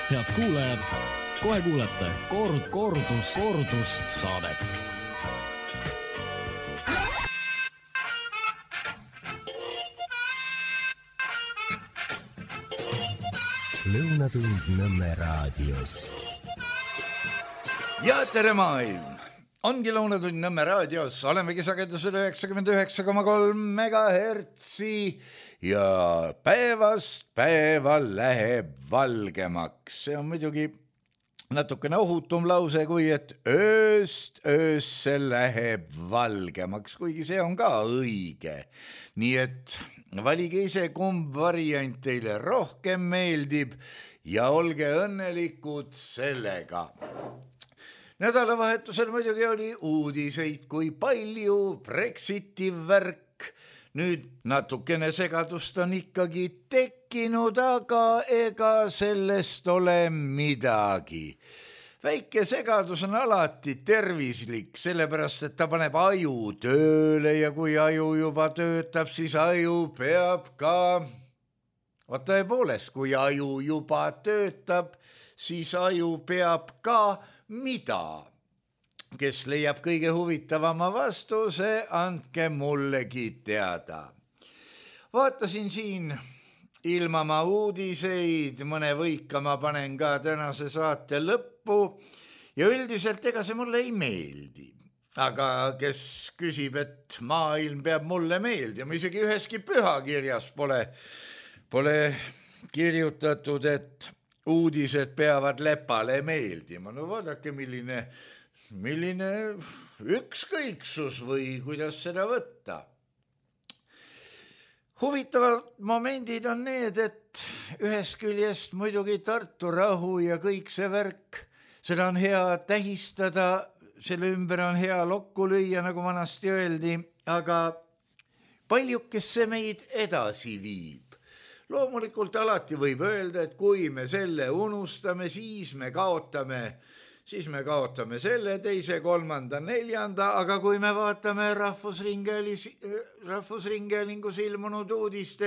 Head kuulajad, kohe kuulete kordus saadet. Lõunatund Nõmme raadios. Ja tere maailm! Ongi Lõunatund Nõmme raadios, olemegi sagedusel 99,3 megahertsi ja päevast päeva läheb valgemaks. See on muidugi natukene ohutum lause, kui et ööst öösse läheb valgemaks, kuigi see on ka õige. Nii et valige ise, kumb variant teile rohkem meeldib ja olge õnnelikud sellega. Nädalavahetusel muidugi oli uudiseid, kui palju Brexiti värk. Nüüd natukene segadust on ikkagi tekkinud, aga ega sellest ole midagi. Väike segadus on alati tervislik, sellepärast et ta paneb aju tööle ja kui aju juba töötab, siis aju peab ka... Tõepoolest, kui aju juba töötab, siis aju peab ka mida? Kes leiab kõige huvitavama vastuse, andke mullegi teada. Vaatasin siin ilmama uudiseid, mõne võikama panen ka tänase saate lõppu ja üldiselt ega see mulle ei meeldi. Aga kes küsib, et maailm peab mulle meeldima, isegi üheski pühakirjas pole kirjutatud, et uudised peavad lepale meeldima. No vaadake, milline ükskõiksus või kuidas seda võtta. Huvitavad momendid on need, et ühest küljest muidugi Tartu rahu ja kõik see värk, seda on hea tähistada, selle ümber on hea lokku lüüa, nagu vanasti öeldi, aga paljukes see meid edasi viib. Loomulikult alati võib öelda, et kui me selle unustame, siis me kaotame selle, teise, kolmanda, neljanda, aga kui me vaatame rahvusringhäälingus ilmunud uudist,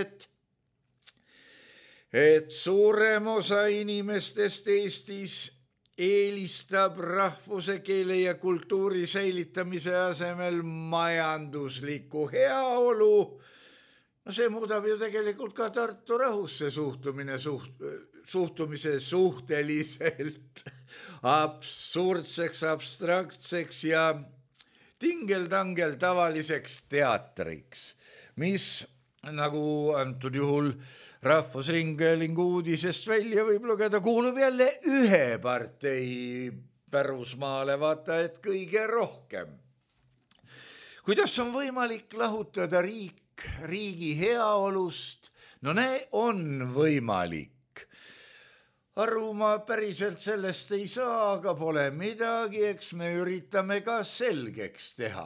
et suurem osa inimestest Eestis eelistab rahvuse, keele ja kultuuri säilitamise asemel majanduslikku heaolu, no see muudab ju tegelikult ka Tartu rahusse suhtumise suhteliselt absurdseks, abstraktseks ja tingeldangel tavaliseks teatriks, mis nagu antud juhul rahvusringhäälingu uudisest välja võib lugeda, kuulub jälle ühe partei pärusmaale, vaata et kõige rohkem. Kuidas on võimalik lahutada riigi heaolust? No ne on võimalik. Aru ma päriselt sellest ei saa, aga pole midagi, eks me üritame ka selgeks teha.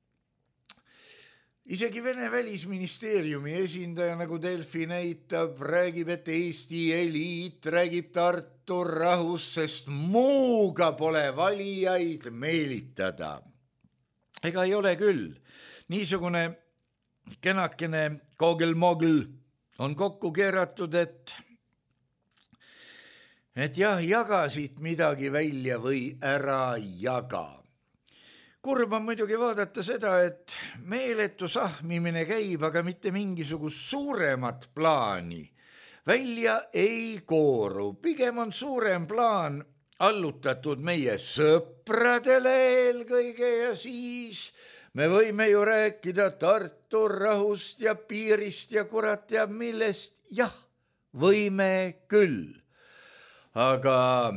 Isegi Vene välisministeeriumi esindaja, nagu Delfi näitab, räägib, et Eesti eliit räägib Tartu rahust, sest muuga pole valijaid meelitada. Ega ei ole küll. Niisugune kenakene kogel-mogel on kokku keeratud, et jah, jaga siit midagi välja või ära jaga. Kurb on muidugi vaadata seda, et meeletu sahmimine käib, aga mitte mingisugust suuremat plaani välja ei kooru. Pigem on suurem plaan allutatud meie sõpradele eelkõige ja siis me võime ju rääkida Tartu rahust ja piirist ja kurat teab millest. Jah, võime küll. Aga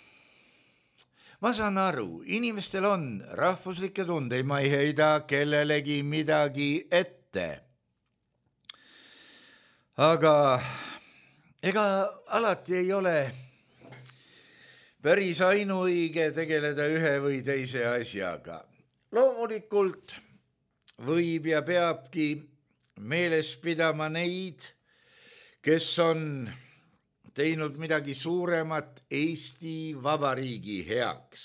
ma saan aru, inimestel on rahvuslikke tundeid, ma ei heida kellelegi midagi ette. Aga ega alati ei ole päris ainuõige tegeleda ühe või teise asjaga. Loomulikult võib ja peabki meeles pidama neid, kes on teinud midagi suuremat Eesti Vabariigi heaks.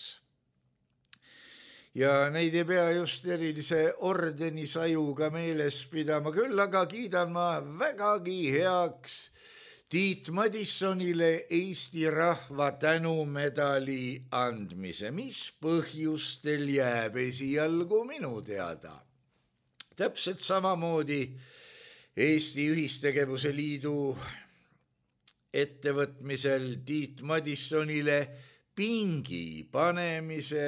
Ja neid ei pea just erilise ordenisajuga meeles pidama, küll aga kiidan ma vägagi heaks Tiit Madissonile Eesti rahva tänumedali andmise, mis põhjustel jääb esialgu minu teada. Täpselt samamoodi Eesti Ühistegevuse Liidu ettevõtmisel Tiit Madissonile pingi panemise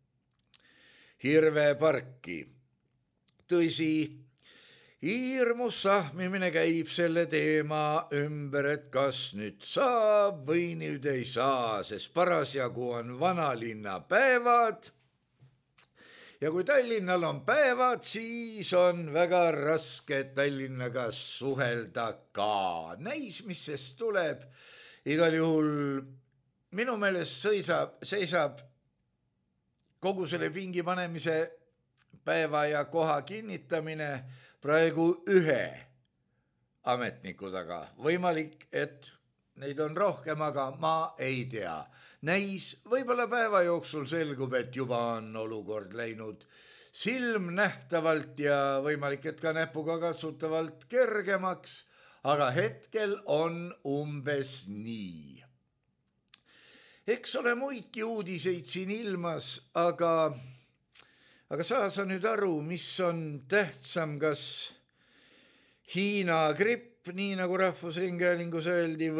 Hirveparki. Tõsi, hirmus sahmimine käib selle teema ümber, et kas nüüd saab või nüüd ei saa, sest parasjagu on vanalinna päevad. Ja kui Tallinnal on päevad, siis on väga raske Tallinnaga suhelda ka. Näis, mis sest tuleb. Igal juhul minu meelest seisab kogu selle pingi panemise päeva ja koha kinnitamine praegu ühe ametniku taga. Võimalik, et neid on rohkem, aga ma ei tea. Näis, võib-olla päeva jooksul selgub, et juba on olukord läinud silmnähtavalt ja võimalik, et ka näpuga katsutavalt kergemaks, aga hetkel on umbes nii. Eks ole muidki uudiseid siin ilmas, aga saa sa nüüd aru, mis on tähtsam, kas Hiina gripp, nii nagu Rahvusringhäälingus öeldi,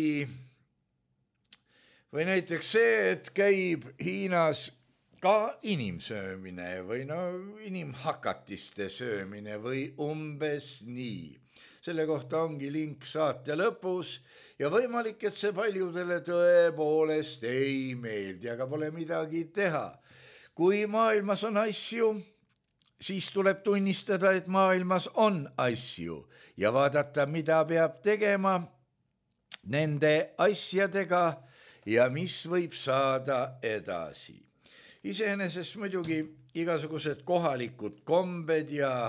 või näiteks see, et käib Hiinas ka inimsöömine või inimhakatiste söömine või umbes nii. Selle kohta ongi link saate lõpus ja võimalik, et see paljudele tõepoolest ei meeldi, aga pole midagi teha. Kui maailmas on asju, siis tuleb tunnistada, et maailmas on asju ja vaadata, mida peab tegema nende asjadega ja mis võib saada edasi. Iseenesest muidugi igasugused kohalikud kombed ja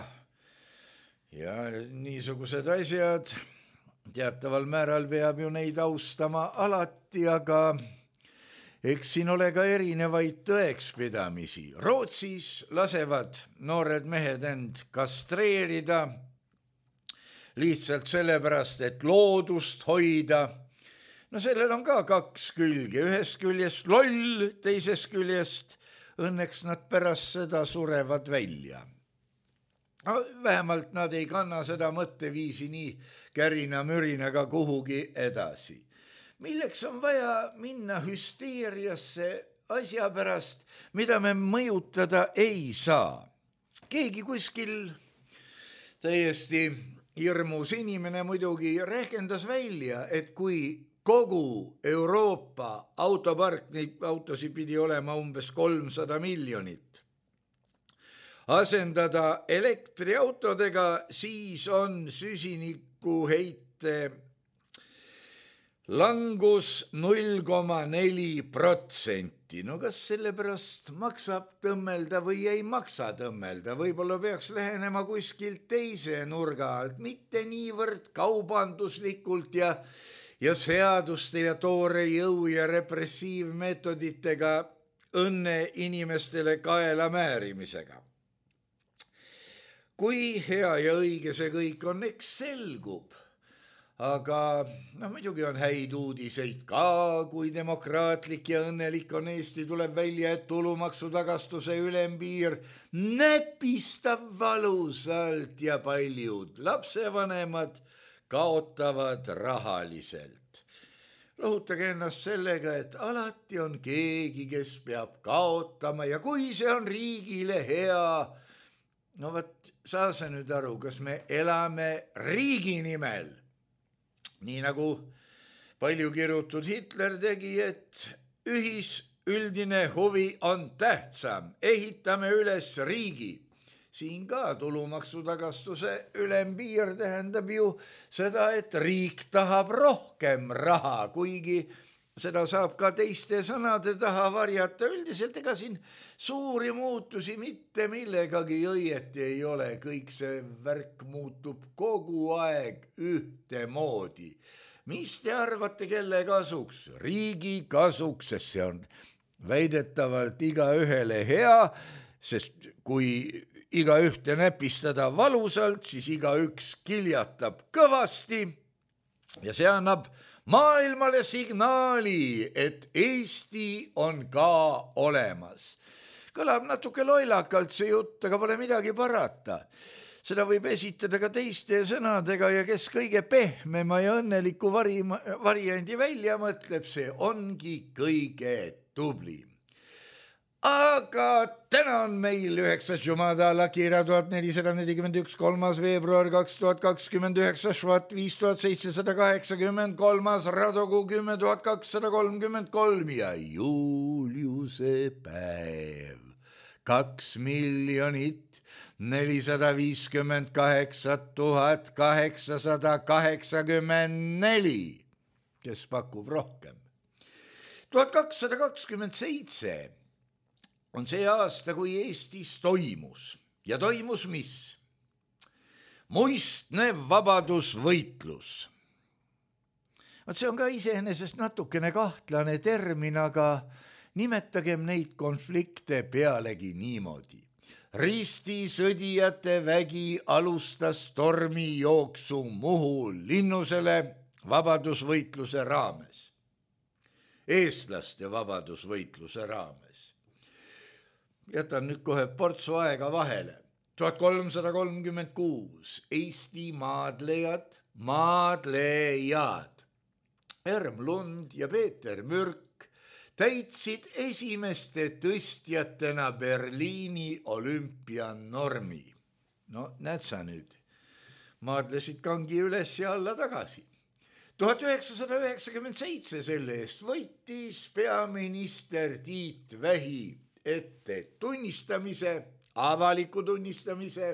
niisugused asjad, teataval määral peab ju neid austama alati, aga eks siin ole ka erinevaid tõekspidamisi. Rootsis lasevad noored mehed end kastreerida lihtsalt sellepärast, et loodust hoida. No sellel on ka kaks külge, ühest küljest loll, teisest küljest õnneks nad pärast seda surevad välja. Vähemalt nad ei kanna seda mõtteviisi nii kärina-mürinaga kuhugi edasi. Milleks on vaja minna hüsteeriasse asja pärast, mida me mõjutada ei saa? Keegi kuskil täiesti hirmus inimene muidugi rehkendas välja, et kui kogu Euroopa autopark, neid autosid pidi olema umbes 300 miljonit, asendada elektriautodega, siis on süsinikuheite langus 0,4%. No kas sellepärast maksab tõmmelda või ei maksa tõmmelda? Võib-olla peaks lähenema kuskilt teise nurga alt, mitte niivõrd kaubanduslikult ja seaduste ja toore jõu ja repressiivmeetoditega õnne inimestele kaela määrimisega. Kui hea ja õige see kõik on, eks selgub. Aga muidugi on häid uudiseid ka, kui demokraatlik ja õnnelik on Eesti, tuleb välja, et tulumaksutagastuse ülempiir näpistab valusalt ja paljud lapsevanemad kaotavad rahaliselt. Lohutage ennast sellega, et alati on keegi, kes peab kaotama ja kui see on riigile hea, no võt, saa sa nüüd aru, kas me elame riigi nimel? Nii nagu palju kirutud Hitler tegi, et üldine huvi on tähtsam, ehitame üles riigi. Siin ka tulumaksutagastuse ülempiir tähendab ju seda, et riik tahab rohkem raha, kuigi seda saab ka teiste sõnade taha varjata. Üldiselt ega siin suuri muutusi mitte millegagi õieti ei ole, kõik see värk muutub kogu aeg ühtemoodi. Mis te arvate, kelle kasuks? Riigi kasuks, sest see on väidetavalt igaühele hea, sest kui igaühte näpistada valusalt, siis igaüks kiljatab kõvasti ja see annab maailmale signaali, et Eesti on ka olemas. Kõlab natuke loilakalt see jutt, aga pole midagi parata. Seda võib esitada ka teiste sõnadega ja kes kõige pehmema ja õnneliku variandi välja mõtleb, see ongi kõige tublim. Aga täna on meil 9. jumada Lakira 1441, 3. veebruar 2029, Švat 5783, Radokuu 10233 ja Juliuse päev 2,458,884, kes pakub rohkem. 1227 on see aasta, kui Eestis toimus. Ja toimus mis? Muistne vabadusvõitlus. See on ka iseenesest natukene kahtlane termin, aga nimetagem neid konflikte pealegi niimoodi. Ristisõdijate vägi alustas tormijooksu Muhu linnusele vabadusvõitluse raames. Eestlaste vabadusvõitluse raames. Jätan nüüd kohe portsu aega vahele. 1336 Eesti maadlejad Erm Lund ja Peeter Mürk täitsid esimeste tõstjatena Berliini olümpianormi. No näed sa nüüd, maadlesid kangi üles ja alla tagasi. 1997 selle eest võitis peaminister Tiit Vähi ette tunnistamise, avaliku tunnistamise.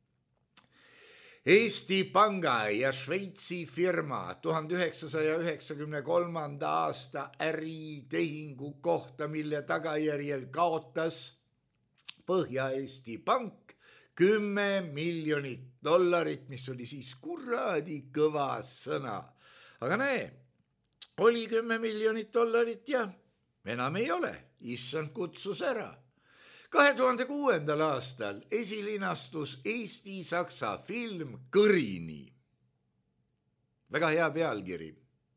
Eesti Panga ja Šveitsi firma 1993. aasta äritehingu kohta, mille tagajärjel kaotas Põhja-Eesti Pank $10 miljonit, mis oli siis kuradi kõva sõna. Aga näe, oli $10 miljonit ja enam ei ole. Issand kutsus ära. 2006. aastal esilinastus Eesti-Saksa film Kõrini. Väga hea pealkiri.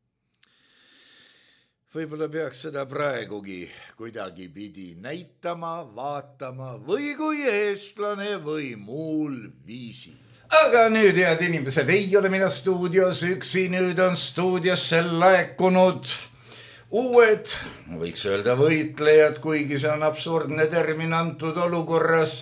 Võib-olla peaks seda praegugi kuidagi pidi näitama, vaatama või kui eestlane või muul viisi. Aga nüüd, head inimesed, ei ole mina stuudios üksi, nüüd on stuudiosse laekunud uued, võiks öelda võitlejad, kuigi see on absurdne termin antud olukorras.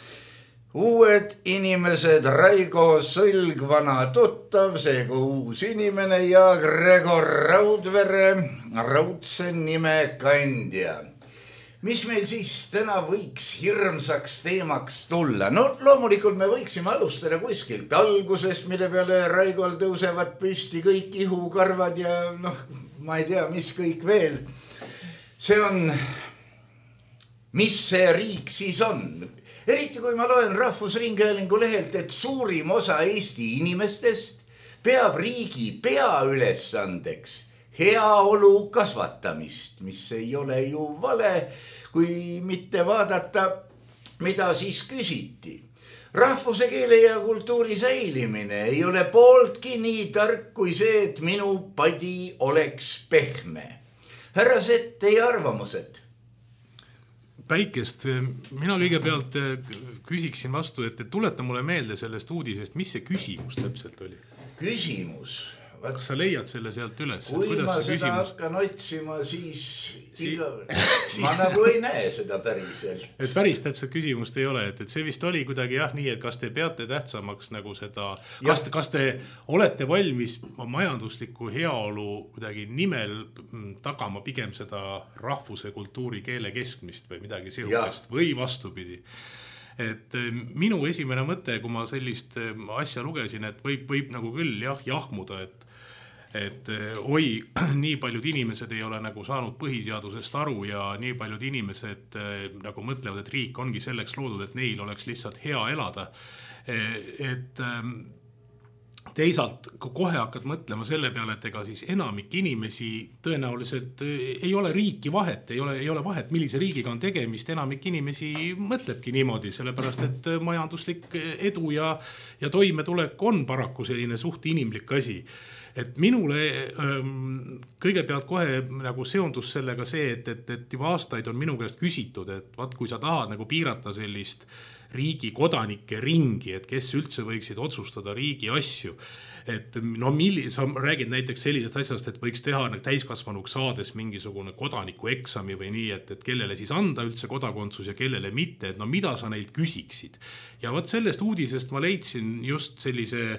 Uued inimesed, Raigo Sõlg, vana tuttav, seega uus inimene ja Gregor Raudvere, raudse nime kandja. Mis meil siis täna võiks hirmsaks teemaks tulla? No loomulikult me võiksime alustada kuskilt algusest, mille peale Raigol tõusevad püsti kõik ihukarvad ja ma ei tea, mis kõik veel. See on, mis see riik siis on? Eriti kui ma loen Rahvusringhäälingu lehelt, et suurim osa Eesti inimestest peab riigi peaülesandeks heaolu kasvatamist, mis ei ole ju vale, kui mitte vaadata, mida siis küsiti. Rahvuse, keele ja kultuuri säilimine ei ole pooltki nii tark kui see, et minu padi oleks pehme. Härrased, teie arvamused? Päikest, mina kõigepealt küsiksin vastu, et tuleta mulle meelde sellest uudisest, mis see küsimus täpselt oli? Küsimus? Kas sa leiad selle sealt üles? Kui ma seda hakkan otsima, siis ma nagu ei näe seda päriselt. Et päris täpselt küsimust ei ole, et see vist oli kuidagi nii, et kas te peate tähtsamaks nagu seda, kas te olete valmis majandusliku heaolu kuidagi nimel tagama pigem seda rahvuse, kultuuri, keele keskmist või midagi sihukest või vastupidi. Et minu esimene mõte, kui ma sellist asja lugesin, et võib nagu küll jahmuda, et oi, nii paljud inimesed ei ole nagu saanud põhiseadusest aru ja nii paljud inimesed nagu mõtlevad, et riik ongi selleks loodud, et neil oleks lihtsalt hea elada. Et teisalt kohe hakkad mõtlema selle peale, et ega siis enamik inimesi tõenäoliselt ei ole riiki vahet, ei ole vahet, millise riigiga on tegemist, enamik inimesi mõtlebki niimoodi, sellepärast et majanduslik edu ja toimetulek on paraku selline suht inimlik asi. Et minule kõigepealt kohe nagu seondus sellega see, et juba aastaid on minu käest küsitud, et vaat kui sa tahad nagu piirata sellist riigi kodanike ringi, et kes üldse võiksid otsustada riigi asju. Et no sa räägid näiteks sellisest asjast, et võiks teha täiskasvanuks saades mingisugune kodaniku eksami või nii, et kellele siis anda üldse kodakondsus ja kellele mitte, et no mida sa neilt küsiksid. Ja vaat sellest uudisest ma leidsin just sellise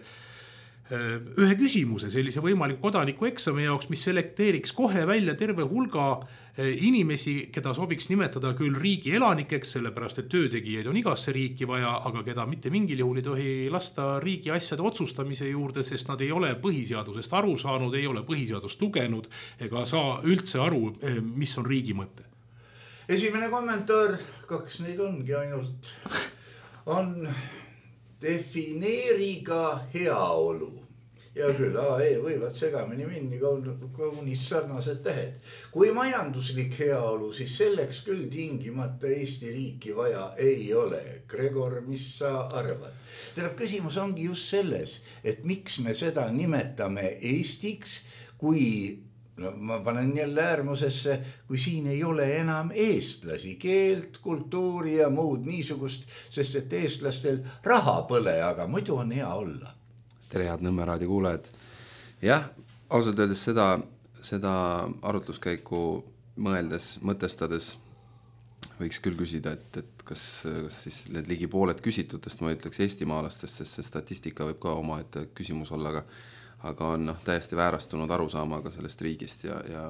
ühe küsimuse sellise võimaliku kodaniku eksami jaoks, mis selekteeriks kohe välja terve hulga inimesi, keda sobiks nimetada küll riigi elanikeks, sellepärast et töötegijaid on igasse riiki vaja, aga keda mitte mingil juhul ei tohi lasta riigi asjade otsustamise juurde, sest nad ei ole põhiseadusest aru saanud, ei ole põhiseadust lugenud ega saa üldse aru, mis on riigi mõte. Esimene kommentaar, 2 neid ongi ainult, on defineeriga heaolu. Ja küll A-E võivad segamini minni kaunis sarnased tähed. Kui majanduslik heaolu, siis selleks küll tingimata Eesti riiki vaja ei ole. Gregor, mis sa arvad? Tähendab, küsimus ongi just selles, et miks me seda nimetame Eestiks, kui ma panen jälle äärmusesse, kui siin ei ole enam eestlasi, keelt, kultuuri ja muud niisugust, sest et eestlastel raha põle, aga muidu on hea olla. Tere, head Nõmme raadio kuulajad. Jah, ausalt öeldes seda arutluskäiku mõtestades võiks küll küsida, et kas siis need ligi pooled küsitutest, ma ütleks eestimaalastest, sest see statistika võib ka omaette küsimus olla, aga on täiesti väärastunud arusaamaga sellest riigist ja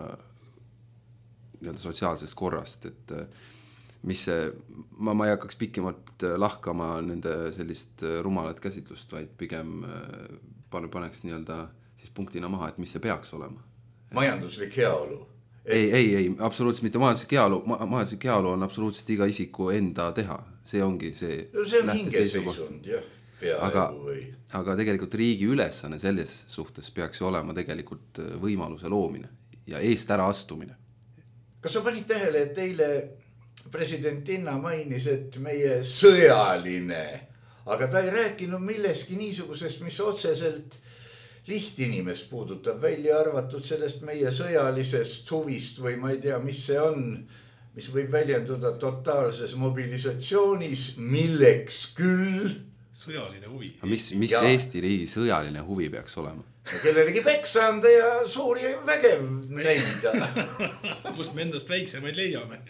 sotsiaalsest korrast, et mis see, ma ei hakkaks pikemalt lahkama nende sellist rumalat käsitlust, vaid pigem paneks nii-öelda siis punktina maha, et mis see peaks olema. Majanduslik heaolu. Ei, absoluutselt mitte majanduslik heaolu. Majanduslik heaolu on absoluutselt iga isiku enda teha. See ongi see. No see on hingeseisund, jah, peaaegu või. Aga tegelikult riigi ülesanne selles suhtes peaks ju olema tegelikult võimaluse loomine ja eest ära astumine. Kas sa panid tähele, et teile president Inna mainis, et meie sõjaline, aga ta ei rääkinud milleski niisugusest, mis otseselt lihtinimest puudutab, välja arvatud sellest meie sõjalisest huvist või ma ei tea, mis see on, mis võib väljenduda totaalses mobilisatsioonis, milleks küll. Sõjaline huvi. Mis Eesti riigi sõjaline huvi peaks olema? Kellelegi peksa anda ja suuri vägev neida. Kus me endast väiksemaid leiame?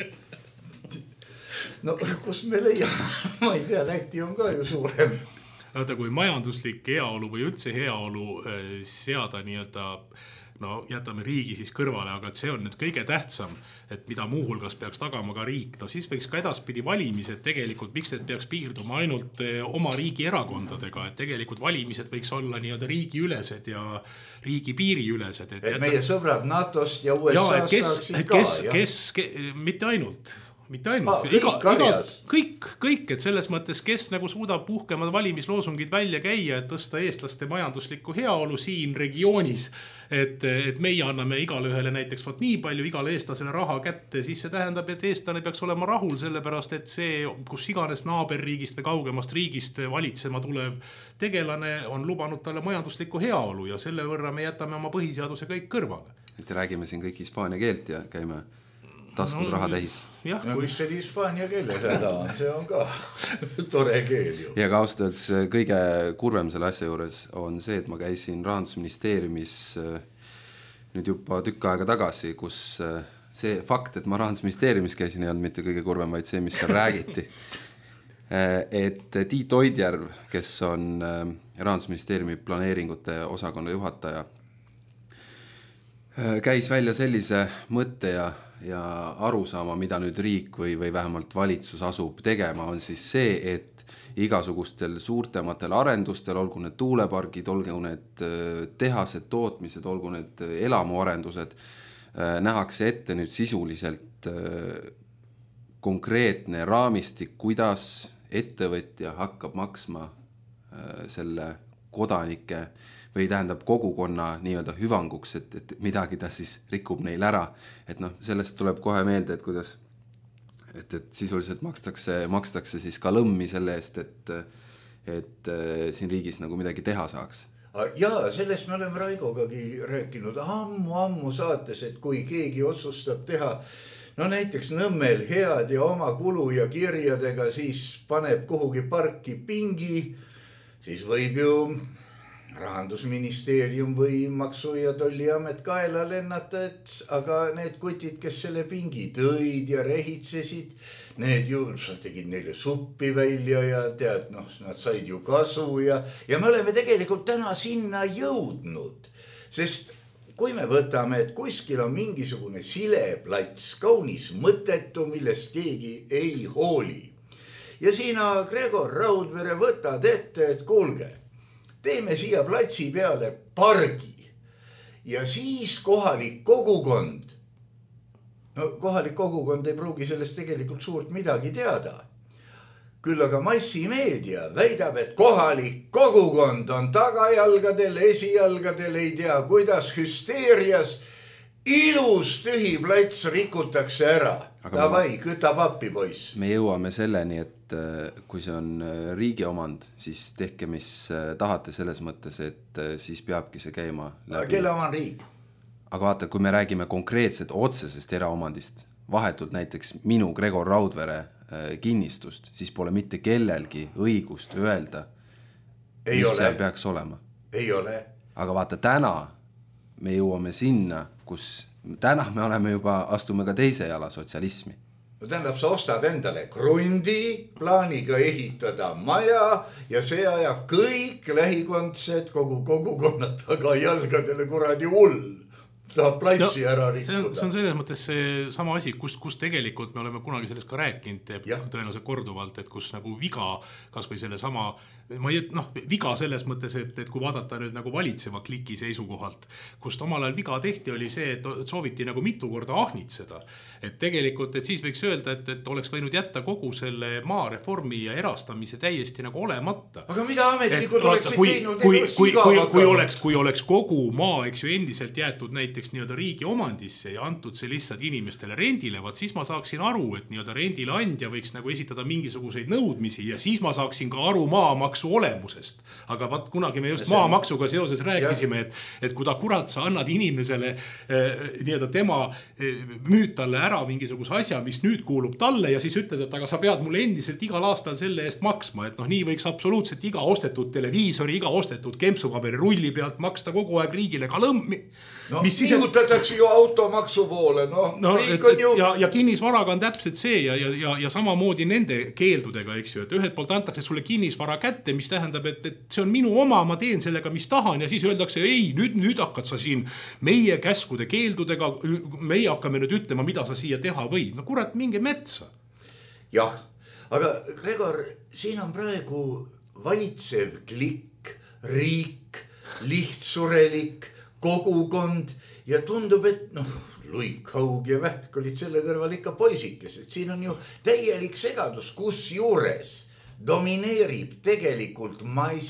No kus me leiame? Ma ei tea, Läti on ka ju suurem. Vaata, kui majanduslik heaolu või üldse heaolu seada nii-öelda, no jätame riigi siis kõrvale, aga see on nüüd kõige tähtsam, et mida muuhulgas peaks tagama ka riik. No siis võiks ka edaspidi valimised tegelikult, miks need peaks piirduma ainult oma riigi erakondadega, et tegelikult valimised võiks olla nii-öelda riigiülesed ja riigi piiriülesed. Et meie sõbrad NATOst ja USA-st saaksid ka. Mitte ainult. Kõik, et selles mõttes, kes nagu suudab puhkemad valimisloosungid välja käia, et tõsta eestlaste majanduslikku heaolu siin regioonis, et meie anname igale ühele näiteks võt nii palju igale eestlasele raha kätte, siis see tähendab, et eestlane peaks olema rahul, sellepärast et see, kus iganes naaberriigist või kaugemast riigist valitsema tulev tegelane on lubanud talle majanduslikku heaolu ja selle võrra me jätame oma põhiseaduse kõik kõrvale. Et räägime siin kõik hispaania keelt ja käime taskud raha täis. Ja mis see hispaania keele häda on, see on ka tore keel ju. Ja ka ausalt, kõige kurvem selle asja juures on see, et ma käisin Rahandusministeeriumis nüüd juba tükk aega tagasi, kus see fakt, et ma Rahandusministeeriumis käisin, ei olnud mitte kõige kurvem, vaid see, mis seal räägiti. Et Tiit Oidjärv, kes on Rahandusministeeriumi planeeringute osakonna juhataja, käis välja sellise mõtte ja arusaama, mida nüüd riik või vähemalt valitsus asub tegema, on siis see, et igasugustel suurtematel arendustel, olgu need tuulepargid, olgu need tehased, tootmised, olgu need elamuarendused, nähakse ette nüüd sisuliselt konkreetne raamistik, kuidas ettevõtja hakkab maksma selle kodanike või tähendab kogukonna nii-öelda hüvanguks, et midagi ta siis rikub neil ära. Et noh, sellest tuleb kohe meelde, et kuidas, et sisuliselt makstakse siis ka lõmmi selle eest, et siin riigis nagu midagi teha saaks. Jaa, sellest me oleme Raigogagi rääkinud ammu saates, et kui keegi otsustab teha no näiteks Nõmmel head ja oma kulu ja kirjadega, siis paneb kuhugi parki pingi, siis võib ju Rahandusministeerium või Maksu- ja Tolliamet kaela lennata, aga need kutid, kes selle pingi tõid ja rehitsesid, need ju tegid neile suppi välja ja tead, noh, nad said ju kasu ja me oleme tegelikult täna sinna jõudnud, sest kui me võtame, et kuskil on mingisugune sileplats, kaunis mõttetu, millest keegi ei hooli. Ja sina, Gregor Raudvere, võtad ette, et kuulge, teeme siia platsi peale pargi ja siis kohalik kogukond. No kohalik kogukond ei pruugi sellest tegelikult suurt midagi teada. Küll aga massimeedia väidab, et kohalik kogukond on tagajalgadel, esijalgadel, ei tea kuidas hüsteerias. Ilus tühi plats rikutakse ära. Davai, küta pappi, poiss. Me jõuame selleni, et kui see on riigi omand, siis tehke mis tahate selles mõttes, et siis peabki see käima läbi. Kelle oma riik? Aga vaata, kui me räägime konkreetselt otsesest eraomandist, vahetult näiteks minu Gregor Raudvere kinnistust, siis pole mitte kellelgi õigust öelda, mis see peaks olema. Ei ole. Aga vaata, täna me jõuame sinna, kus täna me oleme juba, astume ka teise jala sotsialismi. No tähendab, sa ostad endale krundi, plaaniga ehitada maja ja see ajab kõik lähikondsed kogu kogukonnad taga jalgadele kuradi hull. Tahab platsi ära rikkuda. See on selles mõttes see sama asi, kus tegelikult me oleme kunagi sellest ka rääkinud, tõenäoliselt korduvalt, et kus nagu viga, kas või selle sama, viga selles mõttes, et kui vaadata nüüd nagu valitseva kliki seisukohalt, kust omal ajal viga tehti, oli see, et sooviti nagu mitu korda ahnitseda. Et tegelikult, et siis võiks öelda, et oleks võinud jätta kogu selle maareformi ja erastamise täiesti nagu olemata. Aga mida ametnikud oleksid teinud? Kui oleks kogu maa, eks ju, endiselt jäetud näiteks nii-öelda riigi omandisse ja antud see lihtsalt inimestele rendile, siis ma saaksin aru, et nii-öelda rendile andja võiks nagu esitada mingisuguseid nõudmisi ja siis ma saaksin ka aru maamaksu olemusest. Aga kunagi me just maamaksuga seoses rääkisime, et kui ta kurat sa annad inimesele nii-öelda tema müüd talle ära mingisuguse asja, mis nüüd kuulub talle ja siis ütled, et aga sa pead mulle endiselt igal aastal selle eest maksma, et nii võiks absoluutselt iga ostetud televiisori, iga ostetud kempsupaberi rulli pealt maksta kogu aeg riigile ka lõmmi. Nihutatakse ju automaksu poole, ja kinnisvaraga on täpselt see ja samamoodi nende keeldudega, eks ju, et ühelt poolt antakse sulle kinnisvara kätte, mis tähendab, et see on minu oma, ma teen sellega, mis tahan ja siis öeldakse, ei, nüüd hakkad sa siin meie käskude keeldudega, meie hakkame nüüd ütlema, mida sa siia teha võid. No kurat, minge metsa. Jah, aga Gregor, siin on praegu valitsev klikk, riik, lihtsurelik, kogukond ja tundub, et Luik Haug ja Vähk olid selle kõrval ikka poisikesed. Siin on ju täielik segadus, kus juures domineerib tegelikult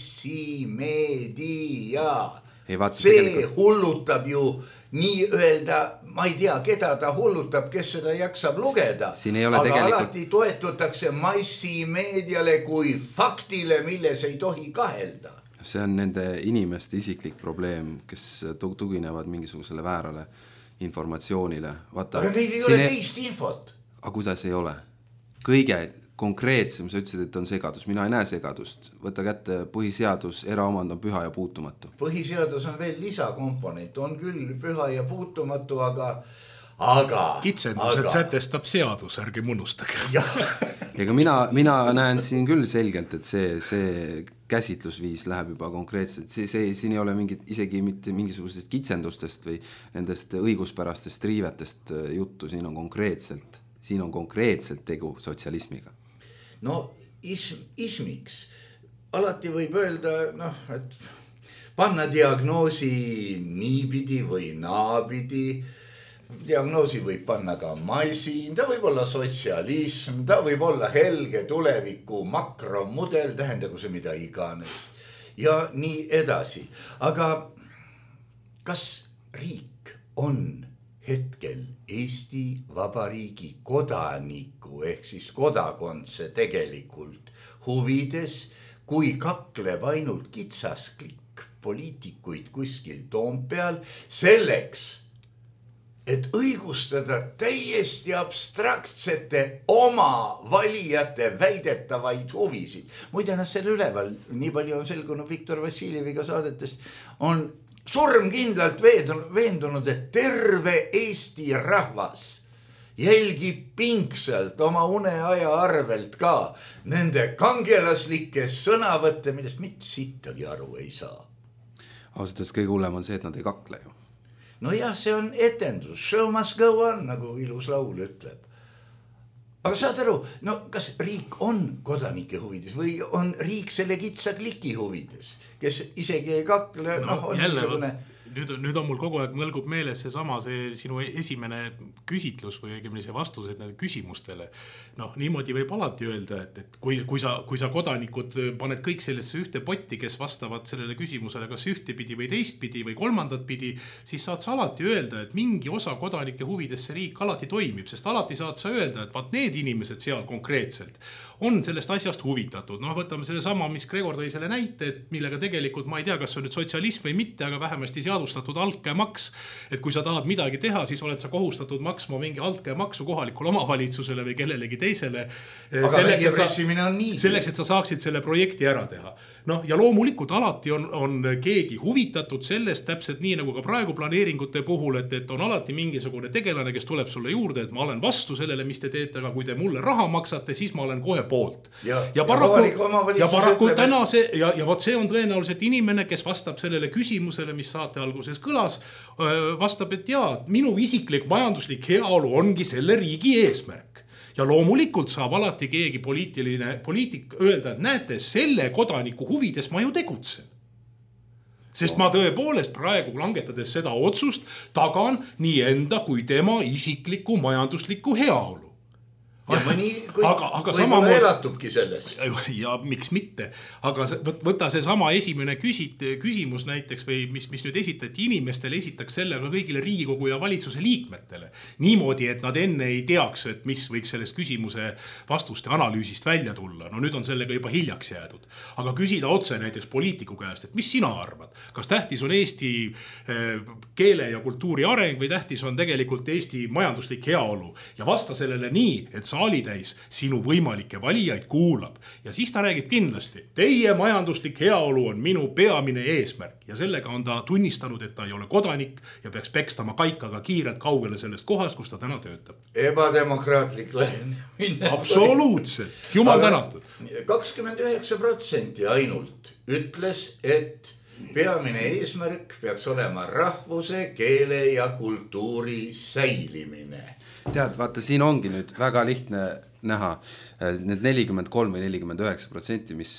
massimeedia. See hullutab ju nii öelda, ma ei tea, keda ta hullutab, kes seda jaksab lugeda. Aga alati toetutakse massimeediale kui faktile, milles ei tohi kahelda. See on nende inimeste isiklik probleem, kes tuginevad mingisugusele väärale informatsioonile. Aga neil ei ole teist infot. Aga kuidas ei ole? Kõige konkreetsem, sa ütlesid, et on segadus. Mina ei näe segadust. Võta kätte põhiseadus, eraomand on püha ja puutumatu. Põhiseadus on veel lisakomponent. On küll püha ja puutumatu, aga... Kitsendused sätestab seadus, ärge unustage. Ega mina näen siin küll selgelt, et see käsitlusviis läheb juba konkreetselt. Siin ei ole isegi mitte mingisugustest kitsendustest või nendest õiguspärastest riivetest juttu. Siin on konkreetselt tegu sotsialismiga. No ismiks. Alati võib öelda, et panna diagnoosi niipidi või naapidi. Diagnoosi võib panna ka masin, ta võib olla sotsialism, ta võib olla helge tuleviku makromudel, tähendagu see mida iganes. ja nii edasi. Aga kas riik on hetkel Eesti Vabariigi kodaniku ehk siis kodakondse tegelikult huvides, kui kakleb ainult kitsasklikk poliitikuid kuskil Toompeal selleks, et õigustada täiesti abstraktsete oma valijate väidetavaid huvisid. Muide, nad selle üleval, nii palju on selgunud Viktor Vassiljeviga saadetest, on surmkindlalt veendunud, et terve Eesti rahvas jälgib pingsalt oma uneaja arvelt ka nende kangelaslikke sõnavõtte, millest mitte sittagi aru ei saa. Ausalt, kõige hullem on see, et nad ei kakle ju. No jah, see on etendus, show must go on, nagu ilus laul ütleb. Aga saad aru, no kas riik on kodanike huvides või on riik selle kitsa kliki huvides, kes isegi ei kakle, on jälle, niisugune... Nüüd on mul kogu aeg mõlgub meeles see sinu esimene küsitlus või õigemini see vastused nende küsimustele. Niimoodi võib alati öelda, et kui sa kodanikud paned kõik sellesse ühte potti, kes vastavad sellele küsimusele kas ühtepidi või teistpidi või kolmandat pidi, siis saad sa alati öelda, et mingi osa kodanike huvides see riik alati toimib, sest alati saad sa öelda, et vaat need inimesed seal konkreetselt on sellest asjast huvitatud. Võtame selle sama, mis Gregor tõi selle näite, et millega tegelikult ma ei tea, kas on nüüd sotsialism või mitte, aga vähemasti seadustatud altkäemaks, et kui sa tahad midagi teha, siis oled sa kohustatud maksma mingi altkäemaksu kohalikule omavalitsusele või kellelegi teisele. Aga väljapressimine on nii. Selleks, et sa saaksid selle projekti ära teha. Ja loomulikult alati on keegi huvitatud sellest täpselt nii, nagu ka praegu planeeringute puhul, et on alati mingisugune tegelane, kes tuleb sulle juurde, et ma olen vastu sellele, mis te teete, aga kui te mulle raha maksate, siis ma olen kohe poolt. Ja paraku täna see, ja vot see on tõenäoliselt inimene, kes vastab sellele küsimusele, mis saate alguses kõlas, vastab, et jaa, minu isiklik majanduslik heaolu ongi selle riigi eesmärk. Ja loomulikult saab alati keegi poliitik öelda, et näete, selle kodaniku huvides ma ju tegutsen. Sest ma tõepoolest praegu langetades seda otsust tagan nii enda kui tema isikliku majandusliku heaolu. Ja mõni võib-olla elatubki sellest. Ja miks mitte. Aga võta see sama esimene küsimus näiteks või mis nüüd esitati inimestele, esitaks selle ka kõigile Riigikogu ja valitsuse liikmetele. Niimoodi, et nad enne ei teaks, et mis võiks sellest küsimuse vastuste analüüsist välja tulla. Nüüd on sellega juba hiljaks jäädud. Aga küsida otse näiteks poliitiku käest, et mis sina arvad? Kas tähtis on Eesti keele ja kultuuri areng või tähtis on tegelikult Eesti majanduslik heaolu? Ja vasta sellele nii, et saalitäis sinu võimalikke valijaid kuulab. Ja siis ta räägib kindlasti, teie majanduslik heaolu on minu peamine eesmärk. Ja sellega on ta tunnistanud, et ta ei ole kodanik ja peaks pekstama kaikaga kiirelt kaugele sellest kohast, kus ta täna töötab. Ebademokraatlik lähenemine. Absoluutselt. Jumal tänatud. 29% ainult ütles, et peamine eesmärk peaks olema rahvuse, keele ja kultuuri säilimine. Tead, vaata, siin ongi nüüd väga lihtne näha need 43 või 49%, mis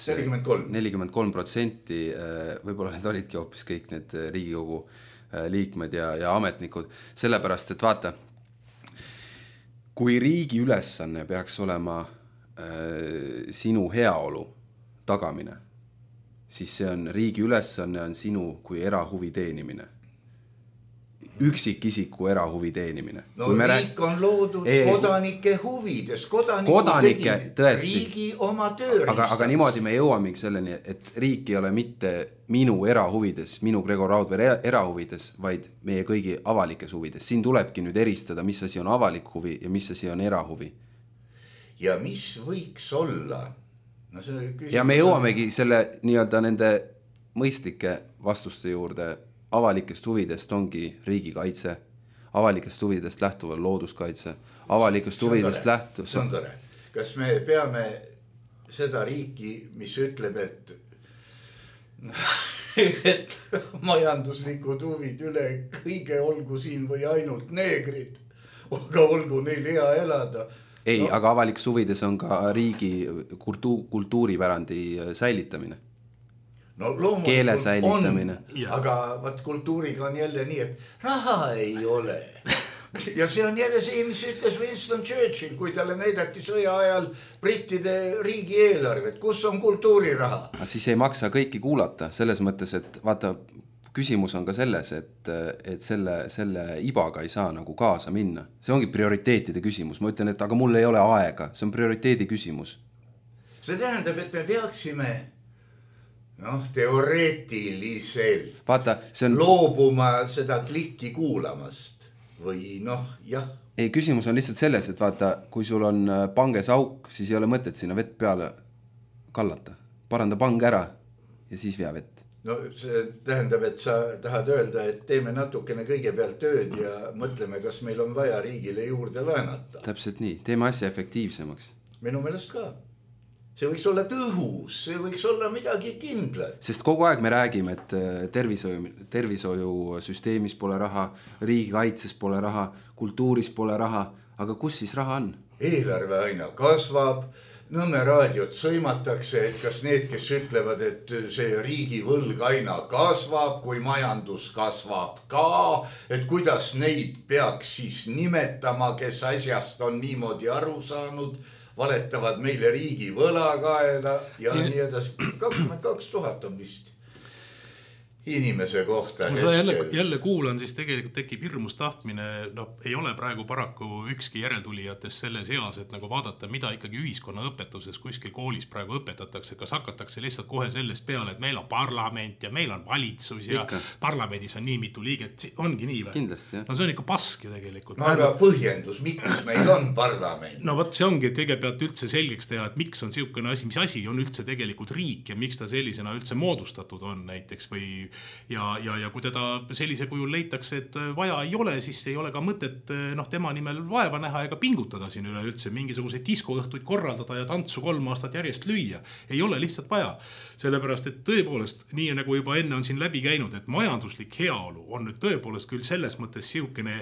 43%, võib-olla need olidki hoopis kõik need Riigikogu liikmed ja ametnikud, sellepärast, et vaata, kui riigi ülesanne peaks olema sinu heaolu tagamine, siis see on riigi ülesanne on sinu kui erahuvi teenimine. Üksikisiku erahuvi teenimine. Riik on loodud kodanike huvides, kodanike tegid riigi oma tööriistad. Aga niimoodi me jõuamegi selleni, et riik ei ole mitte minu erahuvides, minu Gregor Raudvere erahuvides, vaid meie kõigi avalikes huvides. Siin tulebki nüüd eristada, mis asi on avalik huvi ja mis asi on erahuvi. Ja mis võiks olla? Ja me jõuamegi selle nii-öelda nende mõistlike vastuste juurde. Avalikest huvidest ongi riigikaitse, avalikest huvidest lähtuval looduskaitse, avalikest huvidest lähtuv... See on tore. Kas me peame seda riiki, mis ütleb, et majanduslikud huvid üle kõige olgu siin või ainult neegrid, aga olgu neil hea elada. Ei, aga avalikes huvides on ka riigi kultuuripärandi säilitamine. Keele säilitamine. Aga kultuuriga on jälle nii, et raha ei ole. ja see on jälle see, mis ütles Winston Churchill, kui talle näidati sõja ajal brittide riigieelarvet, kus on kultuuriraha. Siis ei maksa kõiki kuulata, selles mõttes, et vaata, küsimus on ka selles, et selle ibaga ei saa nagu kaasa minna. See ongi prioriteetide küsimus. Ma ütlen, et aga mul ei ole aega. See on prioriteedi küsimus. See tähendab, et me peaksime teoreetiliselt vaata, see on... loobuma seda klikki kuulamast. Või jah. Ei, küsimus on lihtsalt selles, et vaata, kui sul on panges auk, siis ei ole mõtet sinna vett peale kallata. Paranda pang ära ja siis vea vett. No see tähendab, et sa tahad öelda, et teeme natukene kõigepealt tööd ja mõtleme, kas meil on vaja riigile juurde laenata. Täpselt nii, teeme asja efektiivsemaks. Minu meelest ka. See võiks olla tõhus, see võiks olla midagi kindlat. Sest kogu aeg me räägime, et tervishoiusüsteemis pole raha, riigikaitses pole raha, kultuuris pole raha, aga kus siis raha on? Eelarve aina kasvab, Nõmme raadiot sõimatakse, et kas need, kes ütlevad, et see riigi võlg aina kasvab, kui majandus kasvab ka, et kuidas neid peaks siis nimetama, kes asjast on niimoodi aru saanud, valetavad meile riigi võlakaela ja nii edasi. 22 000 on vist inimese kohta. Kui seda jälle kuulan, siis tegelikult tekib hirmus tahtmine. Ei ole praegu paraku ükski järeltulijatest selles eas, et nagu vaadata, mida ikkagi ühiskonna õpetuses kuskil koolis praegu õpetatakse. Kas hakatakse lihtsalt kohe sellest peale, et meil on parlament ja meil on valitsus ja parlamendis on nii mitu liiget. Ongi nii või? Kindlasti, jah. No see on ikka pask ju tegelikult. Aga põhjendus, miks meil on parlament? No võt, see ongi, et kõigepealt üldse selgeks teha, et miks on siukene asi, mis asi on üldse tegelikult riik ja miks ta sellisena üldse moodustatud on näiteks või ja kui teda sellise kujul leitakse, et vaja ei ole, siis ei ole ka mõtet tema nimel vaeva näha ega pingutada siin üle üldse mingisuguseid diskoõhtuid korraldada ja tantsu 3 aastat järjest lüüa. Ei ole lihtsalt vaja. Sellepärast, et tõepoolest, nii nagu juba enne on siin läbi käinud, et majanduslik heaolu on nüüd tõepoolest küll selles mõttes siukene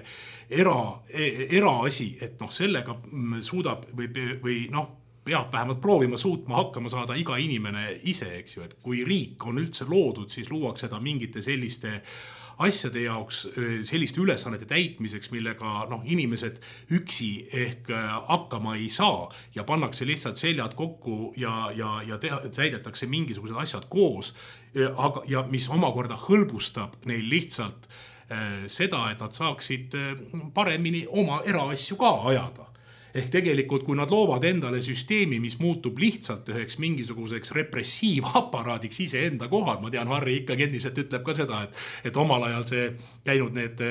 eraasi, et sellega suudab või peab vähemalt proovima suutma hakkama saada iga inimene ise, eks ju, et kui riik on üldse loodud, siis luuakse seda mingite selliste asjade jaoks, selliste ülesannete täitmiseks, millega inimesed üksi ehk hakkama ei saa ja pannakse lihtsalt seljad kokku ja täidetakse mingisugused asjad koos ja mis omakorda hõlbustab neil lihtsalt seda, et nad saaksid paremini oma eraasju ka ajada. Ehk tegelikult, kui nad loovad endale süsteemi, mis muutub lihtsalt üheks mingisuguseks repressiivaparaadiks ise enda kohal. Ma tean, Harri ikkagi endiselt ütleb ka seda, et omal ajal see käinud need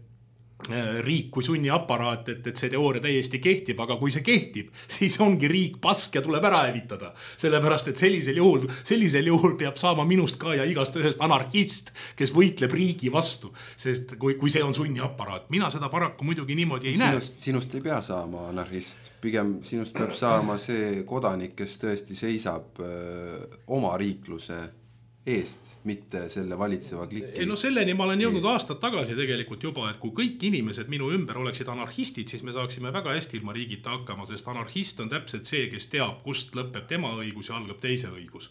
riik kui sunniaparaat, et see teooria täiesti kehtib, aga kui see kehtib, siis ongi riik pask ja tuleb ära hävitada. Sellepärast, et sellisel juhul peab saama minust ka ja igast ühest anarhist, kes võitleb riigi vastu, sest kui see on sunniaparaat. Mina seda paraku muidugi niimoodi ei näe. Sinust ei pea saama anarhist. Pigem sinust peab saama see kodanik, kes tõesti seisab oma riikluse eest, mitte selle valitseva kliki. Selleni ma olen jõudnud aastad tagasi tegelikult juba, et kui kõik inimesed minu ümber oleksid anarhistid, siis me saaksime väga hästi ilma riigita hakkama, sest anarhist on täpselt see, kes teab, kust lõpeb tema õigus ja algab teise õigus.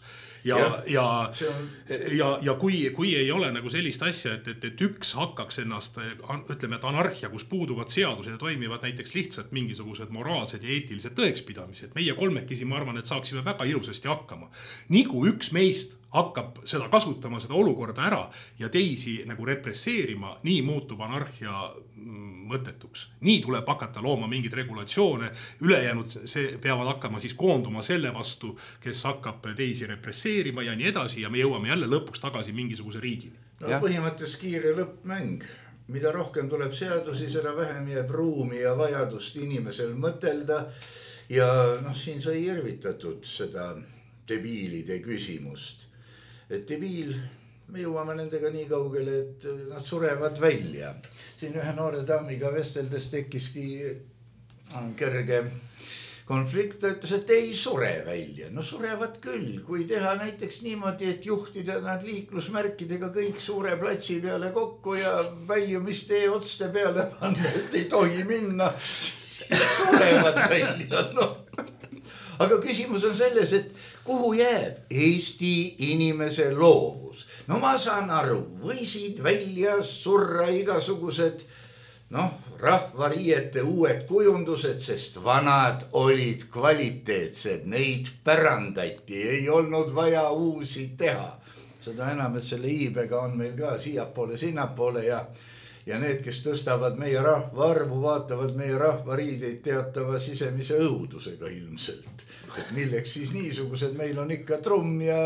Ja kui ei ole nagu sellist asja, et üks hakkaks ennast, ütleme, et anarhia, kus puuduvad seadused ja toimivad näiteks lihtsalt mingisugused moraalsed ja eetilised tõekspidamised. Meie kolmekesi, ma arvan, et saaksime väga ilusasti hakkama. Nii kui üks meist hakkab seda kasutama, seda olukorda ära ja teisi nagu represseerima, nii muutub anarhia mõttetuks. Nii tuleb hakata looma mingid regulatsioone, ülejäänud peavad hakkama siis koonduma selle vastu, kes hakkab teisi represseerima ja nii edasi ja me jõuame jälle lõpuks tagasi mingisuguse riigini. Põhimõttes kiire lõppmäng. Mida rohkem tuleb seadusi, seda vähem jääb ruumi ja vajadust inimesel mõtelda ja siin sai irvitatud seda debiilide küsimust. Et debiil, me jõuame nendega nii kaugele, et nad surevad välja. Siin ühe noore daamiga vesteldes tekkiski kerge konflikt, ta ütles, et ei sure välja. No surevad küll, kui teha näiteks niimoodi, et juhtida nad liiklusmärkidega kõik suure platsi peale kokku ja väljumistee otste peale panna, et ei tohi minna, surevad välja. Aga küsimus on selles, et kuhu jääb Eesti inimese loovus? No ma saan aru, võisid välja surra igasugused noh, rahvariiete uued kujundused, sest vanad olid kvaliteetsed, neid pärandati, ei olnud vaja uusi teha. Seda enam, et selle iibega on meil ka siiapoole, sinnapoole ja need, kes tõstavad meie rahva arvu, vaatavad meie rahvariideid teatava sisemise õudusega ilmselt. Et milleks siis niisugused, meil on ikka trumm ja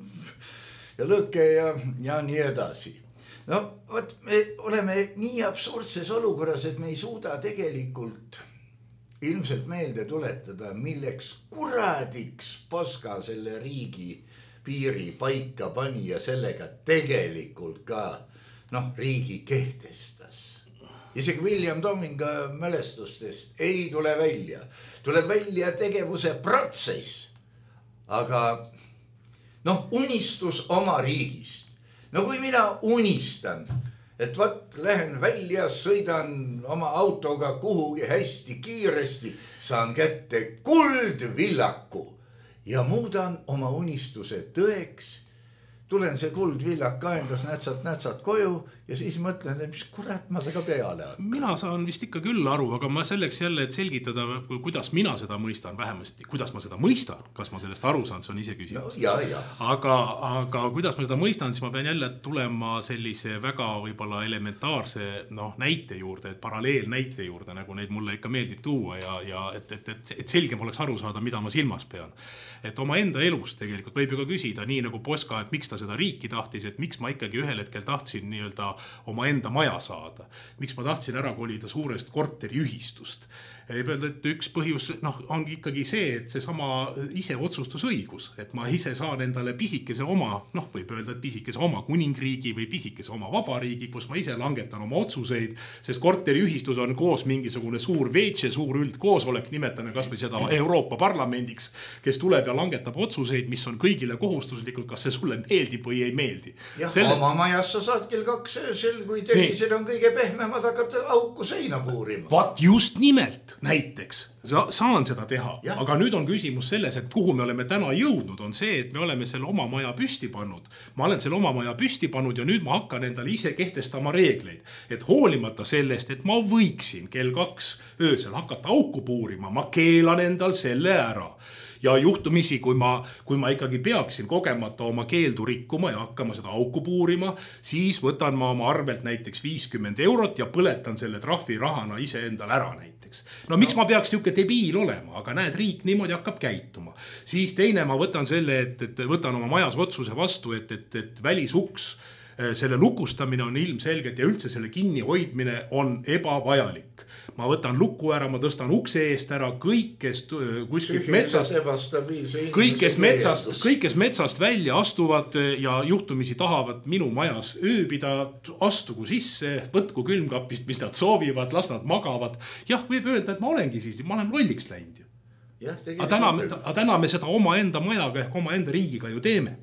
lõke ja nii edasi. No, võt, me oleme nii absurdses olukorras, et me ei suuda tegelikult ilmselt meelde tuletada, milleks kuradiks Poska selle riigi piiri paika pani ja sellega tegelikult ka riigi kehtestas. Isegi William Tominga mälestustest ei tule välja. Tuleb välja tegevuse protsess. Aga unistus oma riigist. No kui mina unistan, et lähen välja, sõidan oma autoga kuhugi hästi kiiresti, saan kätte kuldvillaku ja muudan oma unistuse tõeks, tulen see kuldvillak kaendas nätsat koju ja siis mõtlen, et mis kurat ma tega peale hakkan. Mina saan vist ikka küll aru, aga ma selleks jälle, et selgitada, kuidas mina seda mõistan vähemasti, kuidas ma seda mõistan, kas ma sellest aru saan, see on ise küsimus. Aga kuidas ma seda mõistan, siis ma pean jälle tulema sellise väga võib-olla elementaarse näite juurde, et paralleelnäite juurde, nagu neid mulle ikka meeldib tuua ja et selgem oleks aru saada, mida ma silmas pean. Et oma enda elust tegelikult võib ju ka küsida, nii nagu Poska, et miks ta seda riiki tahtis, et miks ma ikkagi ühel hetkel tahtsin nii-öelda oma enda maja saada. Miks ma tahtsin ära kolida suurest korteriühistust. Võib öelda, et üks põhjus ongi ikkagi see, et see sama ise otsustusõigus, et ma ise saan endale pisikese oma, võib öelda, et pisikese oma kuningriigi või pisikese oma vabariigi, kus ma ise langetan oma otsuseid, sest korteriühistus on koos mingisugune suur veetse, suur üldkoosolek, nimetame kas või seda Euroopa Parlamendiks, kes tuleb ja langetab otsuseid, mis on kõigile kohustuslikud, kas see sulle meeldib või ei meeldi. Ja oma majas sa saad kell 2 öösel, kui teised on kõige pehmemad, hakata auku seina puurima. Vaat just nimelt. Näiteks, saan seda teha, aga nüüd on küsimus selles, et kuhu me oleme täna jõudnud, on see, et me oleme selle oma maja püsti pannud. Ma olen selle oma maja püsti pannud ja nüüd ma hakkan endale ise kehtestama reegleid. Et hoolimata sellest, et ma võiksin kell 2 öösel hakata auku puurima, ma keelan endal selle ära. Ja juhtumisi, kui ma ikkagi peaksin kogemata oma keeldu rikkuma ja hakkama seda auku puurima, siis võtan ma oma arvelt näiteks 50 eurot ja põletan selle trahvi rahana ise endal ära näiteks. Miks ma peaks niuke debiil olema, aga näed, riik niimoodi hakkab käituma. Siis teine ma võtan selle, et võtan oma majas otsuse vastu, et välisuks, selle lukustamine on ilmselgelt ja üldse selle kinni hoidmine on ebavajalik. Ma võtan luku ära, ma tõstan ukse eest ära, kõik, kes kuskilt metsast välja astuvad ja juhtumisi tahavad minu majas ööbida, astugu sisse, võtku külmkapist, mis nad soovivad, las nad magavad. Jah, võib öelda, et ma olengi siis, ma olen lolliks läinud. Aga täna me seda oma enda majaga ehk oma enda riigiga ju teeme.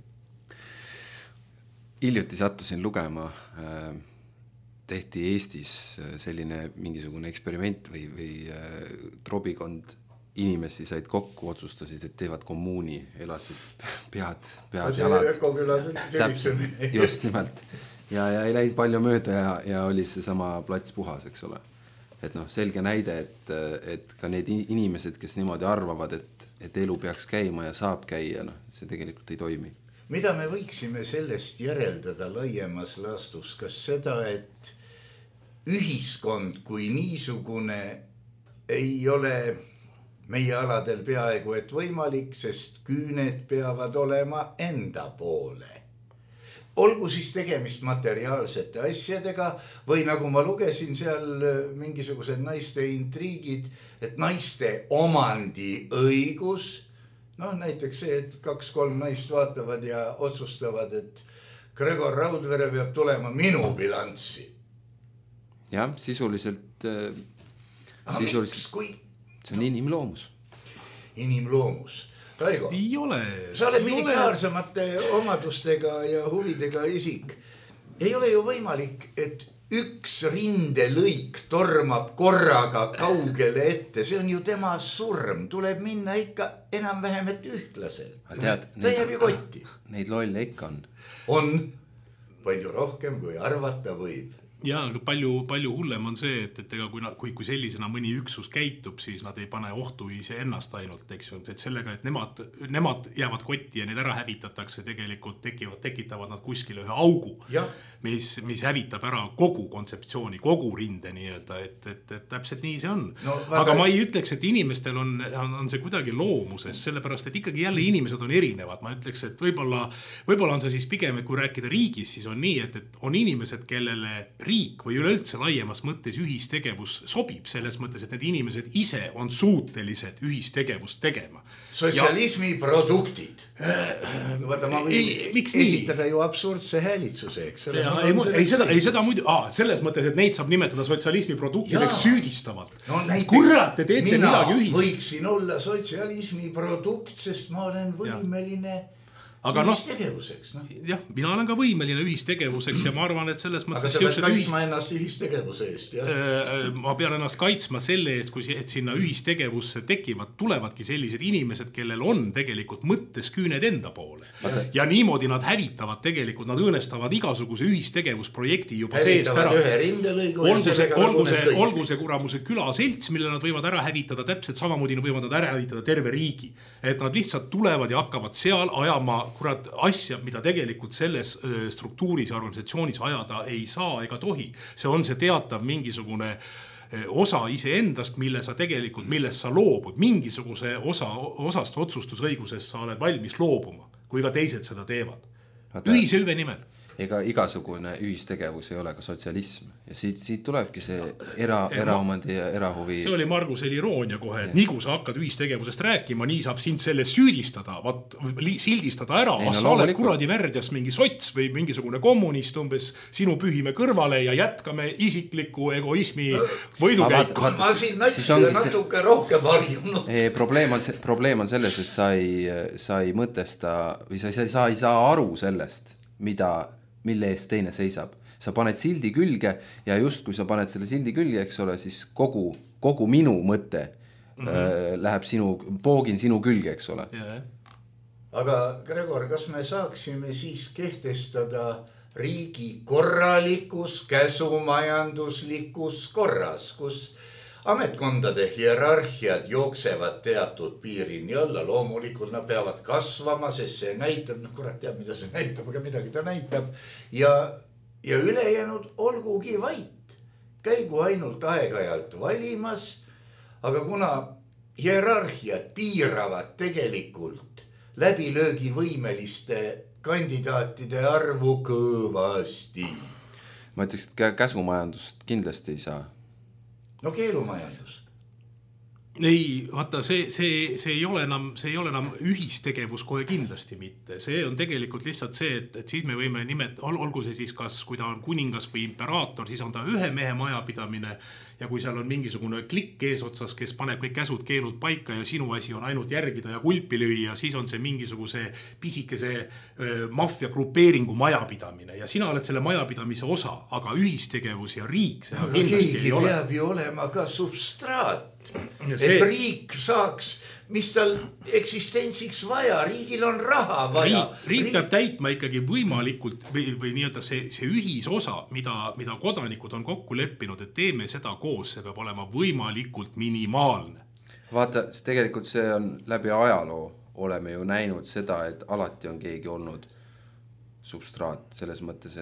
Hiljuti sattusin lugema, tehti Eestis selline mingisugune eksperiment või trobikond inimesi said kokku, otsustasid, et teevad kommuuni, elasid pead jalad. Just nimelt. Ja ei läinud palju mööda ja oli see sama plats puhas, eks ole. Et selge näide, et ka need inimesed, kes niimoodi arvavad, et elu peaks käima ja saab käia, see tegelikult ei toimi. Mida me võiksime sellest järeldada laiemas laastus? Kas seda, et ühiskond kui niisugune ei ole meie aladel peaaegu et võimalik, sest küüned peavad olema enda poole. Olgu siis tegemist materiaalsete asjadega või nagu ma lugesin seal mingisugused naiste intriigid, et naiste omandi õigus, näiteks see, et 2-3 naist vaatavad ja otsustavad, et Gregor Raudvere peab tulema minu bilanssi. Jah, sisuliselt see on inimloomus. Inimloomus. Raigo, ei ole. Sa oled militaarsemate omadustega ja huvidega isik. Ei ole ju võimalik, et üks rindelõik tormab korraga kaugele ette. See on ju tema surm. Tuleb minna ikka enam-vähem et ühtlaselt. Ta jääb ju kotti. Neid lolle ikka on. On palju rohkem, kui arvata võib. Ja palju hullem on see, et ega kui sellisena mõni üksus käitub, siis nad ei pane ohtu ise ennast ainult, eks ju, et sellega, et nemad jäävad kotti ja need ära hävitatakse, tegelikult tekitavad nad kuskile ühe augu, mis hävitab ära kogu kontseptsiooni, kogu rinde nii-öelda, et täpselt nii see on. No, aga ma ei ütleks, et inimestel on see kuidagi loomuses, sellepärast, et ikkagi jälle inimesed on erinevad. Ma ütleks, et võib-olla on see siis pigem, et kui rääkida riigis, siis on nii, et on inimesed, kellele riik või üleüldse laiemas mõttes ühistegevus sobib selles mõttes, et need inimesed ise on suutelised ühistegevust tegema. Sotsialismi produktid. Vaata, ma võin esitada ju absurdse häälitsuse, eks. Ei seda muidu, selles mõttes, et neid saab nimetada sotsialismi produktideks süüdistavalt. No, kurat, te teete midagi ühist. Mina võiksin olla sotsialismi produkt, sest ma olen võimeline ühistegevuseks. Jah, mina olen ka võimeline ühistegevuseks ja ma arvan, et selles mõttes... Aga sa pead kaitsma ennast ühistegevuse eest, jah? Ma pean ennast kaitsma selle eest, et sinna ühistegevusse tulevadki sellised inimesed, kellel on tegelikult mõttes küüned enda poole. Ja niimoodi nad hävitavad tegelikult, nad õõnestavad igasuguse ühistegevusprojekti juba seest ära. Hävitavad ühe rindelõigu olgu see kuramuse külaselts, mille nad võivad ära hävitada, täpselt samamoodi võivad nad ära hävitada terve riigi. Et nad lihtsalt tulevad ja hakkavad seal ajama asja, mida tegelikult selles struktuuris ja organisatsioonis ajada ei saa ega tohi. See on see teatav mingisugune osa iseendast, millest sa loobud. Mingisuguse osast otsustusõigusest sa oled valmis loobuma, kui ka teised seda teevad. Ühise hüve nimel. Ega igasugune ühistegevus ei ole ka sotsialism ja siit tulebki see eraomandi ja erahuvi. See oli Margusel iroonia kohe, et nii kui sa hakkad ühistegevusest rääkima, nii saab sind selles süüdistada, sildistada ära, sa oled kuradi värdjas mingi sots või mingisugune kommunist umbes, sinu pühime kõrvale ja jätkame isikliku egoismi võidukäiku. Ma siin natsile natuke rohkem harjunud. Probleem on selles, et sa ei mõtesta või sa ei saa aru sellest, mille eest teine seisab. Sa paned sildi külge ja just kui sa paned selle sildi külge, eks ole, siis kogu minu mõte läheb poogin sinu külge, eks ole. Aga Gregor, kas me saaksime siis kehtestada riigi korralikus käsumajanduslikus korras, kus ametkondade hierarhiad jooksevad teatud piirini alla, loomulikult nad peavad kasvama, sest see näitab, kurat teab, mida see näitab, aga midagi ta näitab ja ülejäänud olgugi vait, käigu ainult aeg-ajalt valimas, aga kuna hierarhiad piiravad tegelikult läbilöögivõimeliste kandidaatide arvu kõvasti. Ma ütleks, et käsumajandust kindlasti ei saa. No keelumajandus. Ei, vaata, see ei ole enam ühistegevus kohe kindlasti mitte. See on tegelikult lihtsalt see, et siis me võime olgu see siis kas, kui ta on kuningas või imperaator, siis on ta ühe mehe majapidamine ja kui seal on mingisugune klikk eesotsas, kes paneb kõik käsud keelud paika ja sinu asi on ainult järgida ja kulpi lüüa, siis on see mingisuguse pisikese mafia grupeeringu majapidamine ja sina oled selle majapidamise osa, aga ühistegevus ja riik see kindlasti ei ole. Keegi peab ju olema ka substraat. Et riik saaks, mis tal eksistentsiks vaja, riigil on raha vaja. Riik peab täitma ikkagi võimalikult või nii-öelda see ühisosa, mida kodanikud on kokku leppinud, et teeme seda koos, see peab olema võimalikult minimaalne. Vaata, tegelikult see on läbi ajaloo, oleme ju näinud seda, et alati on keegi olnud substraat selles mõttes,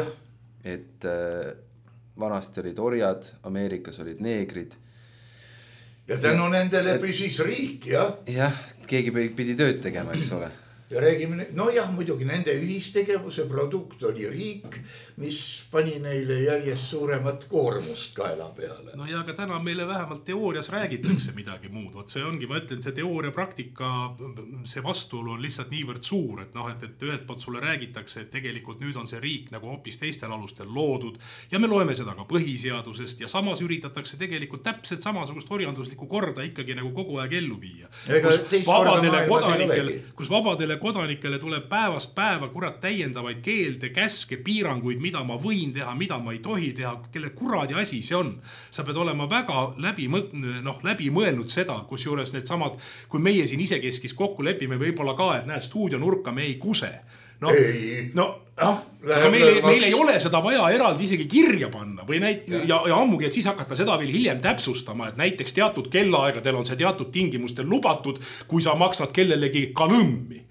et vanasti olid orjad, Ameerikas olid neegrid. Ja tänu nendele püsis riik, jah? Jah, keegi pidi tööd tegema, eks ole. Ja räägime, no jah, muidugi nende ühistegevuse produkt oli riik, mis pani neile järjest suuremat koormust kaela peale. No ja aga täna meile vähemalt teoorias räägitakse midagi muud. See ongi, ma ütlen, see teooria praktika, see vastuolu on lihtsalt niivõrd suur, et ühelt poolt sulle räägitakse, et tegelikult nüüd on see riik nagu hoopis teistel alustel loodud ja me loeme seda ka põhiseadusest ja samas üritatakse tegelikult täpselt samasugust orjanduslikku korda ikkagi nagu kogu aeg ellu viia. Kus vabadele kodanikele tuleb päevast päeva kurat täiendavaid keelde, käske, piiranguid, mida ma võin teha, mida ma ei tohi teha, kelle kuradi asi see on. Sa pead olema väga läbi mõelnud seda, kus juures need samad, kui meie siin isekeskis kokku lepime, võib-olla ka, et näe, stuudionurka me ei kuse. aga meil ei ole seda vaja eraldi isegi kirja panna või ja ammugi, et siis hakata seda veel hiljem täpsustama, et näiteks teatud kellaaegadel on see teatud tingimustel lubatud, kui sa maksad kellelegi kanõmmi.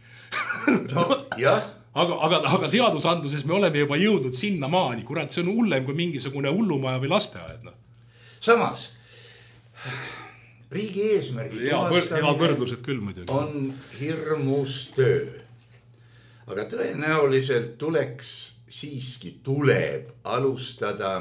Aga seadusandluses me oleme juba jõudnud sinna maani, kurat, see on hullem kui mingisugune hullumaja või lasteaed. Samas, riigi eesmärgi tuvastamine on hirmus töö. Aga tõenäoliselt tuleb alustada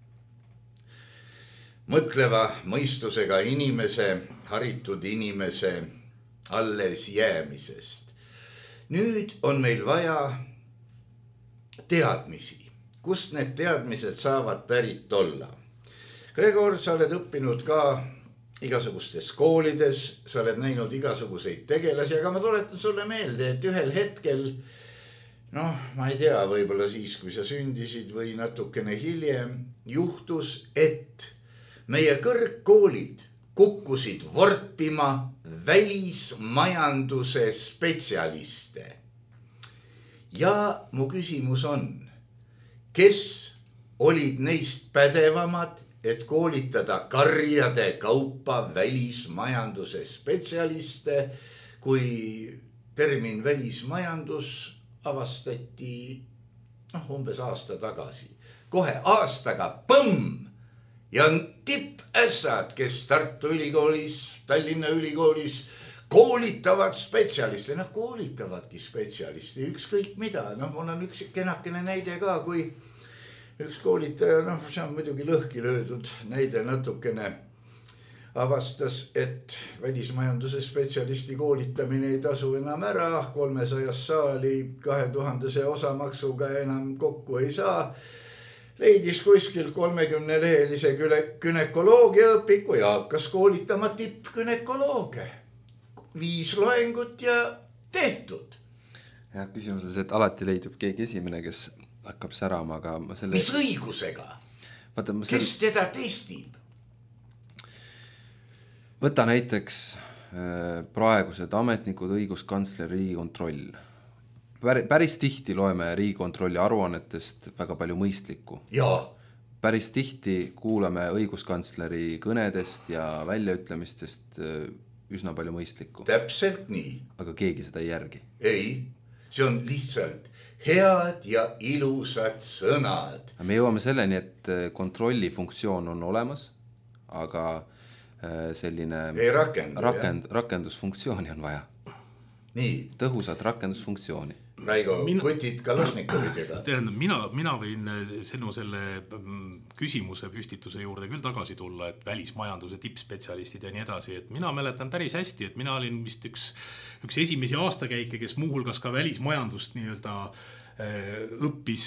mõtleva mõistusega inimese, haritud inimese alles jäämisest. Nüüd on meil vaja teadmisi. Kust need teadmised saavad pärit olla? Gregor, sa oled õppinud ka igasugustes koolides, sa oled näinud igasuguseid tegelasi, aga ma tuletan sulle meelde, et ühel hetkel, ma ei tea, võib-olla siis, kui sa sündisid või natukene hiljem, juhtus, et meie kõrgkoolid kukkusid vorpima välismajanduse spetsialiste. Ja mu küsimus on, kes olid neist pädevamad, et koolitada karjade kaupa välismajanduse spetsialiste, kui termin välismajandus avastati umbes aasta tagasi. Kohe aastaga põmm ja tippässad, kes Tartu Ülikoolis, Tallinna Ülikoolis koolitavad spetsialiste. Koolitavadki spetsialiste, ükskõik mida. Mul on üks kenakene näide ka, kui üks koolitaja, see on muidugi lõhki löödud näide natukene, avastas, et välismajanduse spetsialisti koolitamine ei tasu enam ära, 300 saali 2000 osamaksuga enam kokku ei saa. Leidis kuskil 30-lehelise günekoloogia õpiku ja hakkas koolitama tippgünekolooge. 5 loengut ja tehtud. Ja küsimus on see, et alati leidub keegi esimene, kes hakkab särama, aga mis õigusega? Kes teda testib? Võta näiteks praegused ametnikud, õiguskantsler, Riigikontroll. Päris tihti loeme Riigikontrolli aruannetest väga palju mõistlikku. Jaa. Päris tihti kuuleme õiguskantsleri kõnedest ja väljaütlemistest üsna palju mõistlikku. Täpselt nii. Aga keegi seda ei järgi. Ei, see on lihtsalt head ja ilusad sõnad. Me jõuame selleni, et kontrolli funktsioon on olemas, aga selline rakendusfunktsiooni on vaja. Nii. Tõhusat rakendusfunktsiooni. Raigo, kutid Kalašnikovidega. Tähendab, mina võin sinu selle küsimuse püstituse juurde küll tagasi tulla, et välismajanduse tippspetsialistid ja nii edasi, et mina mäletan päris hästi, et mina olin vist üks esimesi aastakäike, kes muuhulgas ka välismajandust nii-öelda õppis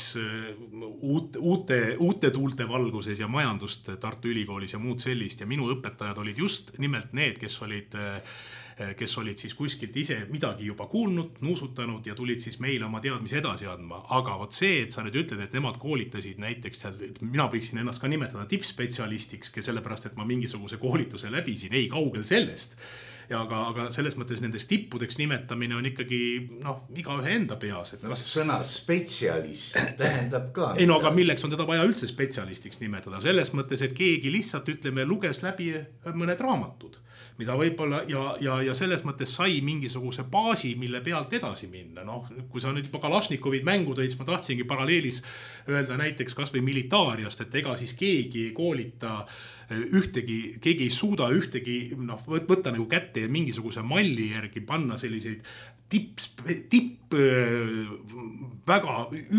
uute tuulte valguses ja majandust Tartu Ülikoolis ja muud sellist ja minu õpetajad olid just nimelt need, kes olid siis kuskilt ise midagi juba kuulnud, nuusutanud ja tulid siis meile oma teadmisi edasi andma. Aga võt see, et sa nüüd ütled, et nemad koolitasid näiteks, et mina võiksin ennast ka nimetada tippspetsialistiks, sellepärast, et ma mingisuguse koolituse läbisin, ei kaugel sellest. Ja aga selles mõttes nendest tippudeks nimetamine on ikkagi igaühe enda peas. Et sõna spetsialist tähendab ka. Ei aga milleks on teda vaja üldse spetsialistiks nimetada? Selles mõttes, et keegi lihtsalt luges läbi mõned raamatud, mida võib-olla ja selles mõttes sai mingisuguse baasi, mille pealt edasi minna. Kui sa nüüd juba Kalašnikovid mängu tõid, ma tahtsingi paralleelis öelda näiteks kas või militaariast, et ega siis keegi ei koolita keegi ei suuda võtta nagu kätte ja mingisuguse malli järgi panna selliseid väga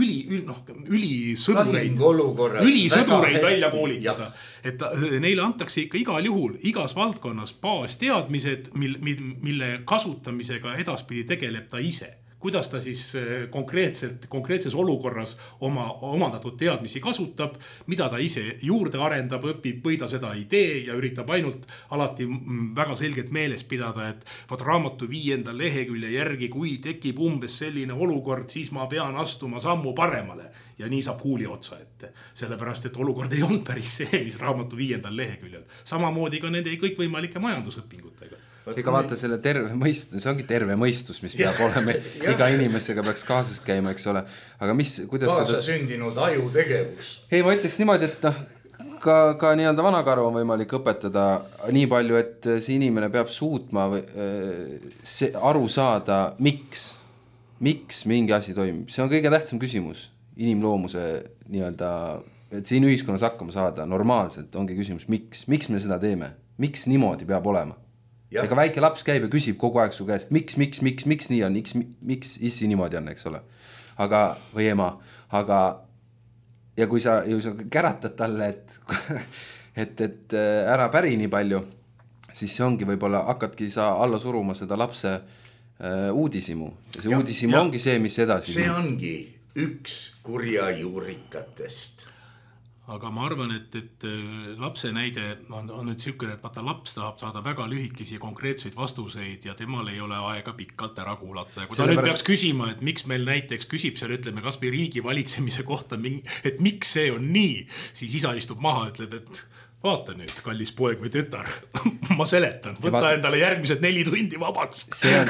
ülisõdureid välja koolitada. Et neile antakse ikka igal juhul igas valdkonnas baasteadmised, mille kasutamisega edaspidi tegeleb ta ise. Kuidas ta siis konkreetses olukorras oma omandatud teadmisi kasutab, mida ta ise juurde arendab, õpib või ta seda ei tee ja üritab ainult alati väga selgelt meeles pidada, et raamatu 5. lehekülje järgi, kui tekib umbes selline olukord, siis ma pean astuma sammu paremale ja nii saab huuli otsa ette. Sellepärast, et olukord ei olnud päris see, mis raamatu 5. leheküljel. Samamoodi ka nende kõikvõimalike majandusõpingutega. ega vaata selle terve mõistus, see ongi terve mõistus, mis peab olema, iga inimesega peaks kaasas käima, eks ole. Aga kuidas kaasa sündinud ajutegevus. Ei, ma ütleks niimoodi, et ka nii-öelda vanakaru on võimalik õpetada nii palju, et see inimene peab suutma aru saada, miks mingi asi toimib. See on kõige tähtsam küsimus inimloomuse nii-öelda, et siin ühiskonnas hakkama saada normaalselt ongi küsimus, miks me seda teeme, miks niimoodi peab olema. Ja. Ega väike laps käib ja küsib kogu aeg su käest, miks nii on, miks issi niimoodi on, eks ole. Või ema, ja kui sa käratad talle, et ära päri nii palju, siis see ongi võib-olla hakkadki sa alla suruma seda lapse uudisimu. Ja see uudisimu ongi see, mis edasi. See ongi üks kurja juurikatest. Aga ma arvan, et lapse näide on nüüd sükene, et vaata laps tahab saada väga lühikesi konkreetseid vastuseid ja temal ei ole aega pikalt ära kuulata. Ja kui ta nüüd peaks küsima, et miks meil näiteks küsib seal, ütleme, kas või riigi valitsemise kohta, et miks see on nii, siis isa istub maha, ütleb, et vaata nüüd, kallis poeg või tütar, ma seletan, võtta endale järgmised 4 tundi vabaks.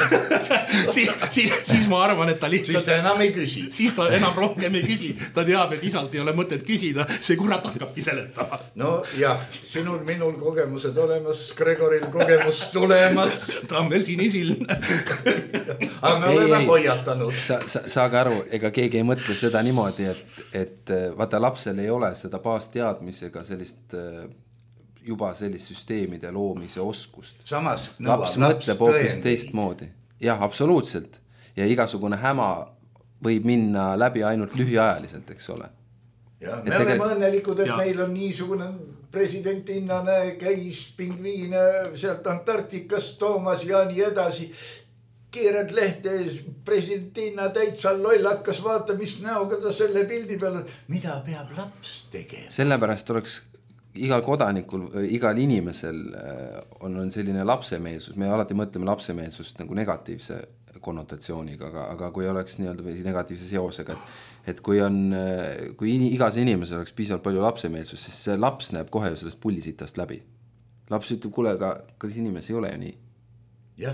siis ma arvan, et ta lihtsalt... Siis ta enam ei küsi. Siis ta enam rohkem ei küsi. Ta teab, et isalt ei ole mõtet küsida, see kurat hakkabki seletama. No jah, minul kogemused olemas, Gregoril kogemus tulemas. Ta on veel siin esil. Aga me oleme hoiatanud. Saage aru, ega keegi ei mõtle seda niimoodi, et vaata lapsel ei ole seda baasteadmisega juba sellist süsteemide loomise oskust. Samas laps mõtleb hoopis teistmoodi. Jah, absoluutselt. Ja igasugune häma võib minna läbi ainult lühiajaliselt, eks ole. Ja, me oleme õnnelikud, et meil on niisugune presidentinane käis pingviine sealt Antarktikast toomas ja nii edasi. Keerad lehte, presidentina täitsa lollakas, vaata, mis näoga ta selle pildi peal, mida peab laps tegema. Sellepärast oleks igal kodanikul, igal inimesel on selline lapsemeelsus. Me alati mõtleme lapsemeelsust nagu negatiivse konnotatsiooniga, aga kui oleks nii-öelda negatiivse seosega, et kui igas inimesel oleks piisavalt palju lapsemeelsust, siis see laps näeb kohe sellest pullisitast läbi. Laps ütleb, kuule, aga kas inimesi ei ole ju nii? Jah.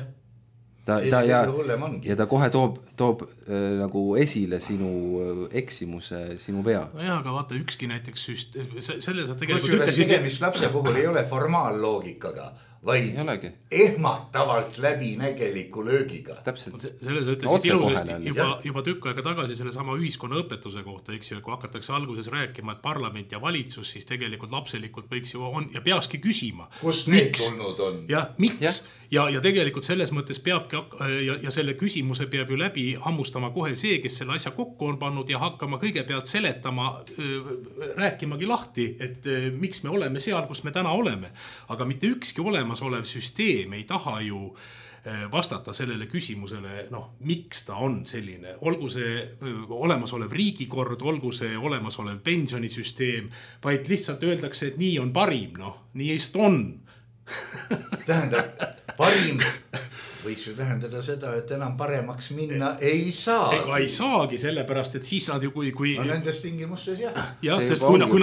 Ja ta kohe toob nagu esile sinu eksimuse, sinu vea. No jah, aga vaata ükski näiteks selle sa tegelikult ütlesid. Tegemist lapse puhul ei ole formaalloogikaga, vaid ehmatavalt läbinägeliku löögiga. Täpselt. Selles ütlesid ilusasti juba tükk aega tagasi selle sama ühiskonna õpetuse kohta, eks ju, kui hakatakse alguses rääkima, et parlament ja valitsus siis tegelikult lapselikult võiks ju on ja peakski küsima. Kust need tulnud on? Ja miks? Ja tegelikult selles mõttes peabki ja selle küsimuse peab ju läbi hammustama kohe see, kes selle asja kokku on pannud ja hakkama kõigepealt seletama, rääkimagi lahti, et miks me oleme seal, kus me täna oleme. Aga mitte ükski olemasolev süsteem ei taha ju vastata sellele küsimusele, miks ta on selline. Olgu see olemasolev riigikord, olgu see olemasolev pensionisüsteem, vaid lihtsalt öeldakse, et nii on parim, nii eest on. Tähendab, parim võiks ju tähendada seda, et enam paremaks minna ei saa. Ega ei saagi, sellepärast, et siis nad ju kui... No nendes tingimustes jah. Jah, sest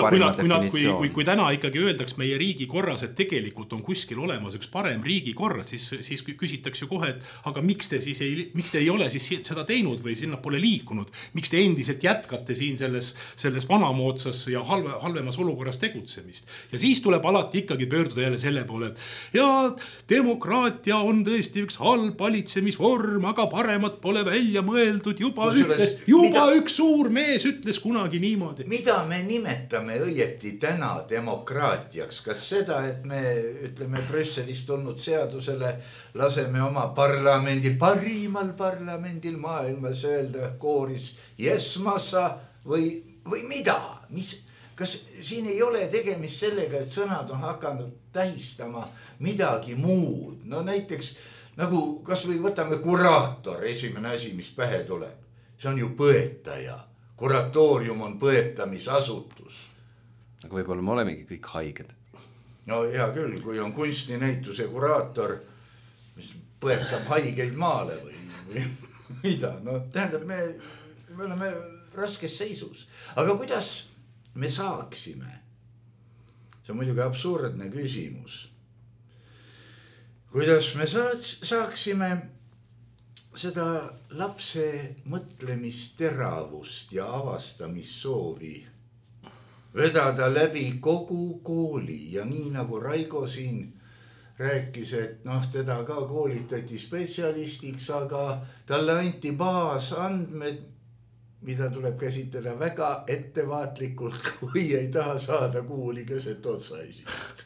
kui täna ikkagi öeldaks meie riigikorras, et tegelikult on kuskil olemas üks parem riigikord, siis küsitakse ju kohe, et aga miks te ei ole siis seda teinud või sinna pole liikunud? Miks te endiselt jätkate siin selles vanamoodsas ja halvemas olukorras tegutsemist? Ja siis tuleb alati ikkagi pöörduda jälle selle poole, et ja demokraatia on tõesti üks halb valitsemisvorm, aga paremat pole välja mõeldud. Juba üks suur mees ütles kunagi niimoodi. Mida me nimetame õieti täna demokraatiaks? Kas seda, et me ütleme Brüsselist tulnud seadusele laseme oma parimal parlamendil maailmas öelda kooris yes massa või mida? Kas siin ei ole tegemist sellega, et sõnad on hakanud tähistama midagi muud? No näiteks nagu kas või võtame kuraator, esimene asi, mis pähe tuleb. See on ju põetaja. Kuraatoorium on põetamisasutus. Aga võib-olla me olemegi kõik haiged. No hea küll, kui on kunstinäituse kuraator, mis põetab haigeid maale või mida. No tähendab, me oleme raskes seisus. Aga kuidas me saaksime? See on muidugi absurdne küsimus. kuidas me saaksime seda lapse mõtlemisteravust ja avastamissoovi vedada läbi kogu kooli ja nii nagu Raigo siin rääkis, et teda ka koolitati spetsialistiks, aga talle anti baasandmed, mida tuleb käsitleda väga ettevaatlikult, kui ei taha saada kooli keset otsaisist.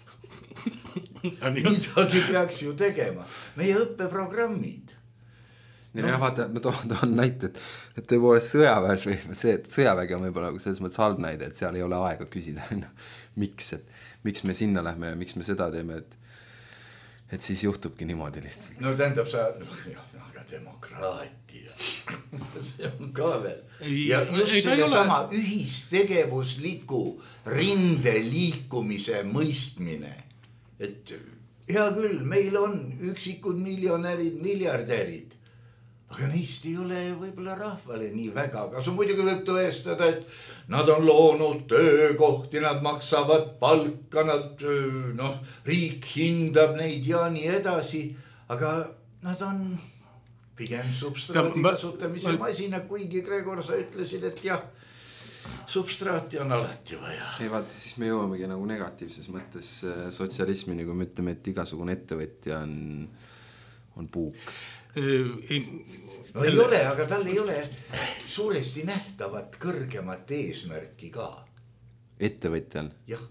Midagi peaks ju tegema. Meie õppeprogrammid. Vaata, ma toon näite, et tõepoolest sõjaväes või see, et sõjavägi on võib-olla selles mõttes halb näide, et seal ei ole aega küsida, miks me sinna lähme ja miks me seda teeme, et siis juhtubki niimoodi lihtsalt. No tähendab aga demokraatia, see on ka veel. Ja just selle sama ühistegevusliku rindeliikumise mõistmine, et hea küll, meil on üksikud miljonärid, miljardärid, aga neist ei ole võib-olla rahvale nii väga. Kas on muidugi võib tõestada, et nad on loonud töökohti, nad maksavad palka, riik hindab neid ja nii edasi, aga nad on pigem substraati kasutamise masina, kuigi Gregor, sa ütlesid, et jah, substraati on alati vaja. Ei vaata, siis me jõuamegi nagu negatiivses mõttes sotsialismini, kui me ütleme, et igasugune ettevõtja on puuk. Ei ole, aga tal ei ole suuresti nähtavat kõrgemat eesmärki ka. Ettevõtjal? Jah.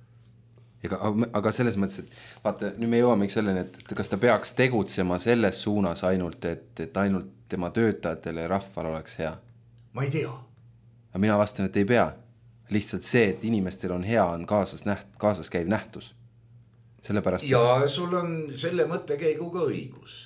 Aga selles mõttes, et vaata, nüüd me jõuamegi selleni, et kas ta peaks tegutsema selles suunas ainult, et ainult tema töötajatele ja rahval oleks hea? Ma ei tea. Aga mina vastan, et ei pea. Lihtsalt see, et inimestel on hea, on kaasas käiv nähtus. Sellepärast... Ja sul on selle mõttekäiguga õigus.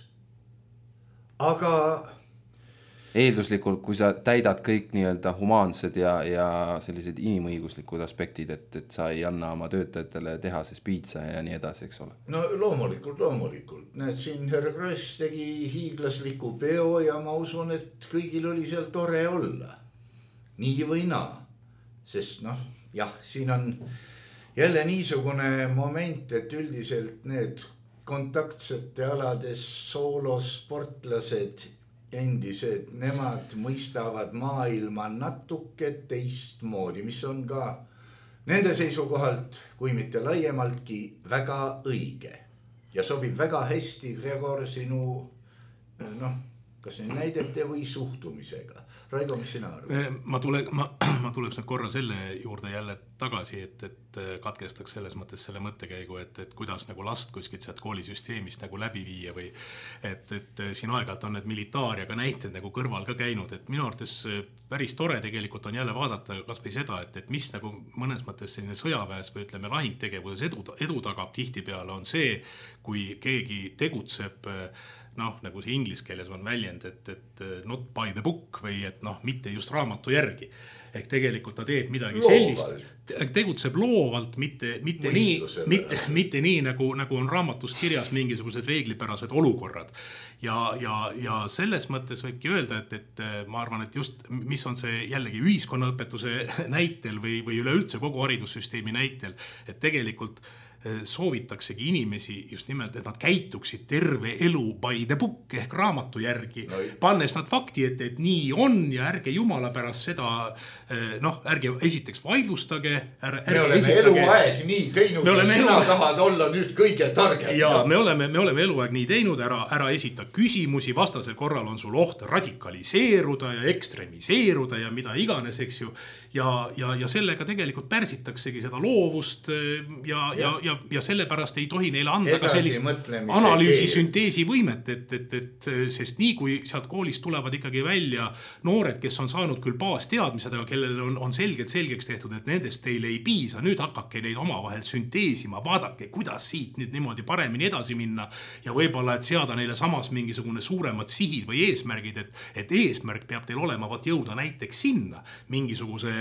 Aga eelduslikult, kui sa täidad kõik nii-öelda humaansed ja sellised inimõiguslikud aspektid, et sa ei anna oma töötajatele tehases piitsa ja nii edasi, eks ole. No loomulikult. Näed, siin härra Kross tegi hiiglasliku peo ja ma usun, et kõigil oli seal tore olla. Nii või naa. Sest siin on jälle niisugune moment, et üldiselt need kontaktsete alades soolosportlased endised, nemad mõistavad maailma natuke teistmoodi, mis on ka nende seisukohalt, kui mitte laiemaltki, väga õige. Ja sobib väga hästi, Gregor, sinu kas nüüd näidete või suhtumisega. Raigo, mis sina arvad? Ma tuleks nüüd korra selle juurde jälle tagasi, et katkestaks selles mõttes selle mõttekäigu, et kuidas nagu last kuskilt sealt koolisüsteemist nagu läbi viia või et siin aegalt on need militaar ja ka näited nagu kõrval ka käinud, et minu arvates päris tore tegelikult on jälle vaadata kas või seda, et mis nagu mõnes mõttes selline sõjaväes või ütleme lahingtegevuses edu tagab tihtipeale on see, kui keegi tegutseb nagu see inglise keeles on väljend, et not by the book või et mitte just raamatu järgi. Ehk tegelikult ta teeb midagi sellist, tegutseb loovalt, mitte nii nagu on raamatus kirjas mingisugused reeglipärased olukorrad. Ja selles mõttes võibki öelda, et ma arvan, et just mis on see jällegi ühiskonnaõpetuse näitel või üleüldse kogu haridussüsteemi näitel, et tegelikult soovitaksegi inimesi just nimelt, et nad käituksid terve elu by the book ehk raamatu järgi, pannes nad fakti, et nii on ja ärge jumala pärast seda, ärge esiteks vaidlustage. Me oleme eluaeg nii teinud ja sina tahad olla nüüd kõige targem. Ja me oleme eluaeg nii teinud, ära esita küsimusi, vastasel korral on sul oht radikaliseeruda ja ekstremiseeruda ja mida iganes, eks ju. Ja sellega tegelikult pärsitaksegi seda loovust ja sellepärast ei tohi neile anda ka sellist analüüsi sünteesi võimet, sest nii kui sealt koolist tulevad ikkagi välja noored, kes on saanud küll baasteadmised, aga kellel on selgeks tehtud, et nendest teile ei piisa, nüüd hakake neid omavahel sünteesima, vaadake, kuidas siit nüüd niimoodi paremini edasi minna ja võib-olla, et seada neile samas mingisugune suuremad sihid või eesmärgid, et eesmärk peab teil olema jõuda näiteks sinna mingisuguse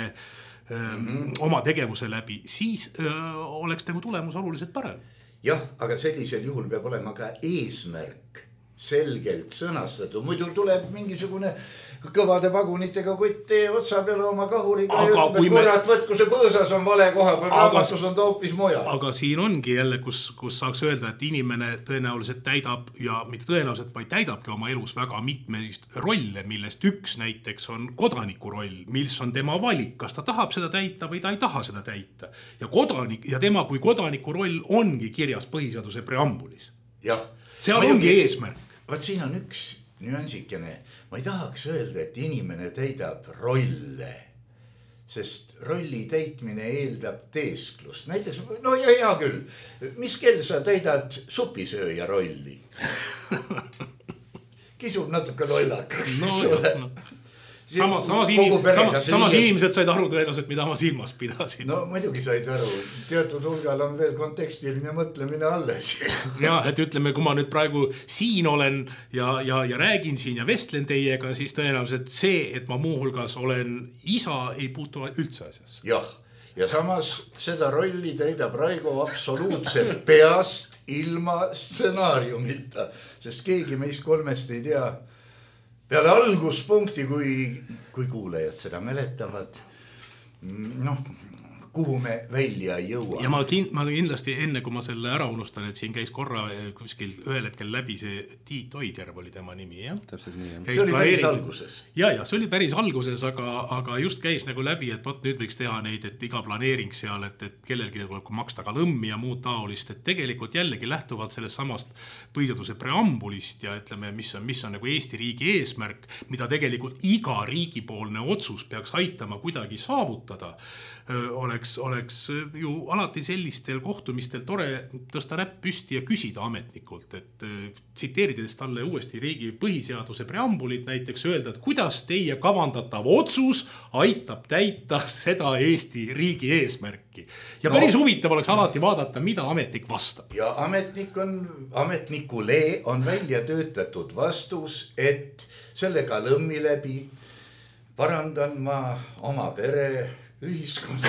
oma tegevuse läbi, siis oleks tulemus oluliselt parem. Jah, aga sellisel juhul peab olema ka eesmärk selgelt sõnastatud, muidu tuleb mingisugune kõvade pagunitega kutt tee otsa peale oma kahuriga ja ütleb, et kurat, võtku see põõsas on vale koha peal, raamatus on ta hoopis mujal. Aga siin ongi jälle, kus saaks öelda, et inimene tõenäoliselt täidab ja mitte tõenäoliselt, vaid täidabki oma elus väga mitmelist rolle, millest üks näiteks on kodaniku roll, mis on tema valik, kas ta tahab seda täita või ta ei taha seda täita. Ja tema kui kodaniku roll ongi kirjas põhiseaduse preambulis. Jah. Seal ongi eesmärk. Vaat siin on üks nüansikene. Ma ei tahaks öelda, et inimene täidab rolle, sest rolli täitmine eeldab teesklust. Näiteks, no ja hea küll, mis kell sa täidad supisööja rolli? Kisub natuke lollakaks, eks ole. Samas inimesed said aru tõenäoliselt, mida ma silmas pidasin. No muidugi said aru, teatud hulgal on veel kontekstiline mõtlemine alles. Ja, et ütleme, kui ma nüüd praegu siin olen ja räägin siin ja vestlen teiega, siis tõenäoliselt see, et ma muuhulgas olen isa, ei puutu üldse asjas. Jah, ja samas seda rolli täidab Raigo absoluutselt peast ilma stsenaariumita, sest keegi meist kolmest ei tea, peale alguspunkti, kui kuulejad seda mäletavad, kuhu me välja ei jõua. Ja ma kindlasti enne, kui ma selle ära unustan, et siin käis korra kuskil ühel hetkel läbi see Tiit Oidjärv oli tema nimi, jah? Täpselt nii, jah. See oli päris alguses. Ja, see oli päris alguses, aga just käis nagu läbi, et nüüd võiks teha neid, et iga planeering seal, et kellelgi tuleb maksta ka lõmmi ja muud taolist, et tegelikult jällegi lähtuvalt sellest samast põhiseaduse preambulist ja ütleme, mis on nagu Eesti riigi eesmärk, mida tegelikult iga riigipoolne otsus peaks aitama kuidagi saavutada, oleks ju alati sellistel kohtumistel tore tõsta näpp püsti ja küsida ametnikult, et tsiteerides talle uuesti riigi põhiseaduse preambulit näiteks öelda, et kuidas teie kavandatav otsus aitab täita seda Eesti riigi eesmärki. Ja päris huvitav oleks alati vaadata, mida ametnik vastab. Ja ametnikule on välja töötatud vastus, et sellega lõmmi läbi parandan ma oma pere ühiskond.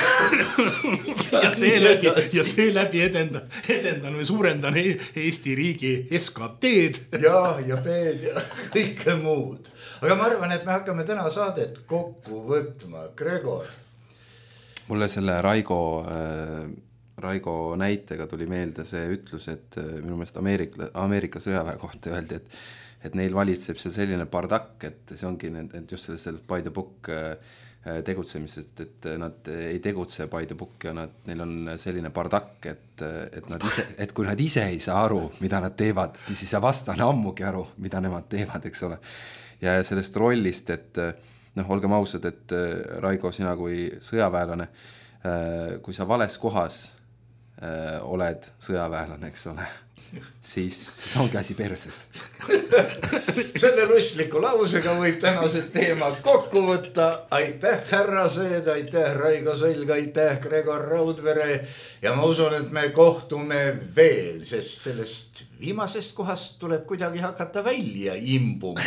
ja seeläbi edendan või suurendan Eesti riigi SKT-d. ja B-d ja kõike muud. Aga ma arvan, et me hakkame täna saadet kokku võtma. Gregor. Mulle selle Raigo näitega tuli meelde see ütlus, et minu meelest Ameerika sõjaväe kohta öeldi, et neil valitseb seal selline bardakk, et see ongi just sellest by the book tegutsemisest, et nad ei tegutse by the book ja neil on selline bardakk, et kui nad ise ei saa aru, mida nad teevad, siis ei saa vastane ammugi aru, mida nemad teevad, eks ole. Ja sellest rollist, et olgem ausad, et Raigo, sina kui sõjaväelane, kui sa vales kohas oled sõjaväelane, eks ole, siis ongi asi perses. Selle lustliku lausega võib tänased teemad kokku võtta. Aitäh, härra Seed, aitäh, Raigo Sõlg, aitäh, Gregor Raudvere. Ja ma usun, et me kohtume veel, sest sellest viimasest kohast tuleb kuidagi hakata välja imbuma.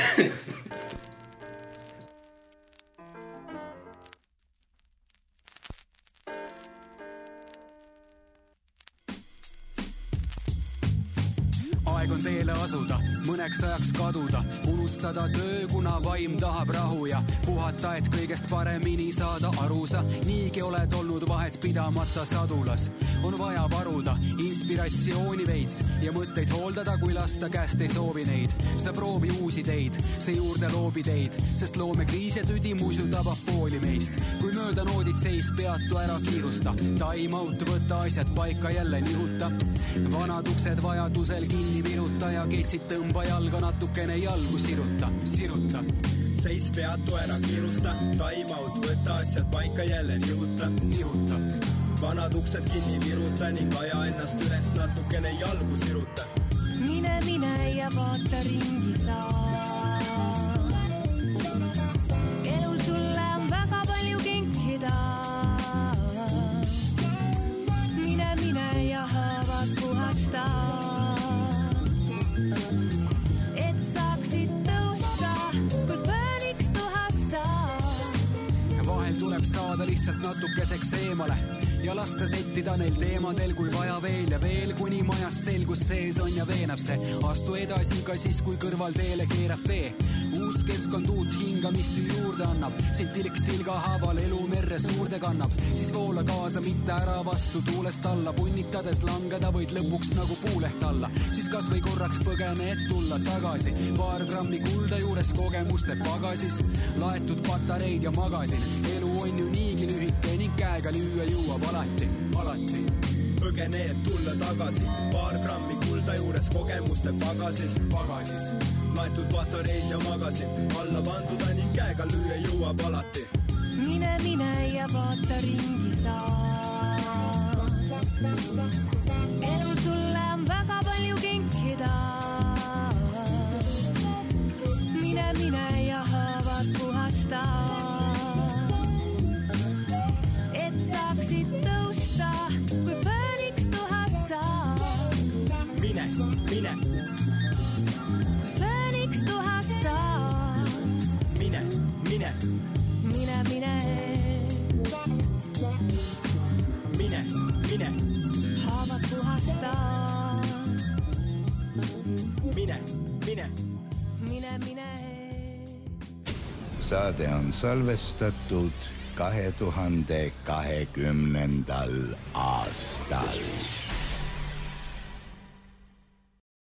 On teele asuda, mõneks ajaks kaduda, unustada töö, kuna vaim tahab rahu ja puhata, et kõigest paremini saada aru sa. Niigi oled olnud vahet pidamata sadulas. On vaja varuda inspiratsiooni veits ja mõtteid hooldada, kui lasta käest ei soovi neid. Sa proovi uusi teid, see juurde loobi teid, sest loomekriis ja tüdi muidu tabab pooli meist. Kui mööda noodid seis, peatu ära kiirusta, time out, võtta asjad paika jälle nihuta. Vanad uksed vajadusel kinni viruta ja keitsid tõmba jalga natukene jalgu siruta. Seis peatu ära kiirusta, time out, võtta asjad paika jälle nihuta. Vanad uksed kinni viruta ning aja ennast üles natukene jalgu siruta. Mine ja vaata ringi saa. Elul sulle on väga palju kinkida. Mine ja haavad puhasta. Et saaksid tõusta, kui pööriks tuhassa. Vahel tuleb saada lihtsalt natukeseks eemale ja lasta settida neil teemadel, kui vaja veel ja veel, kuni majas selgus sees on ja veenab see. Astu edasi ka siis, kui kõrval teele keerab tee. Uus keskkond uut hingamist juurde annab. Siin tilk-tilga haaval elu merre suurde kannab. Siis voola kaasa, mitte ära vastu tuulest alla. Punnitades langeda võid lõpuks nagu puuleht alla. Siis kas või korraks põgene, et tulla tagasi. Paar grammi kulda juures kogemuste pagasis. Laetud patareid ja magasin. Elu on ju niigi lühike ning käega lüüa jõuab alati. Põgene, et tulla tagasi. Paar grammi kulda juures kogemuste pagasis. Laetud patareid ja magasin. Alla vanduda ning käega lüüa jõuab alati. Mine ja vaata ringi saa. Elul sulle on väga palju kinkida. Mine ja haavad puhasta. Et saaksid tõusta, kui pööriks tuhassa. Mine. Pööriks tuhassa. Mine. Haavad puhasta. Mine. Saade on salvestatud 2020. aastal.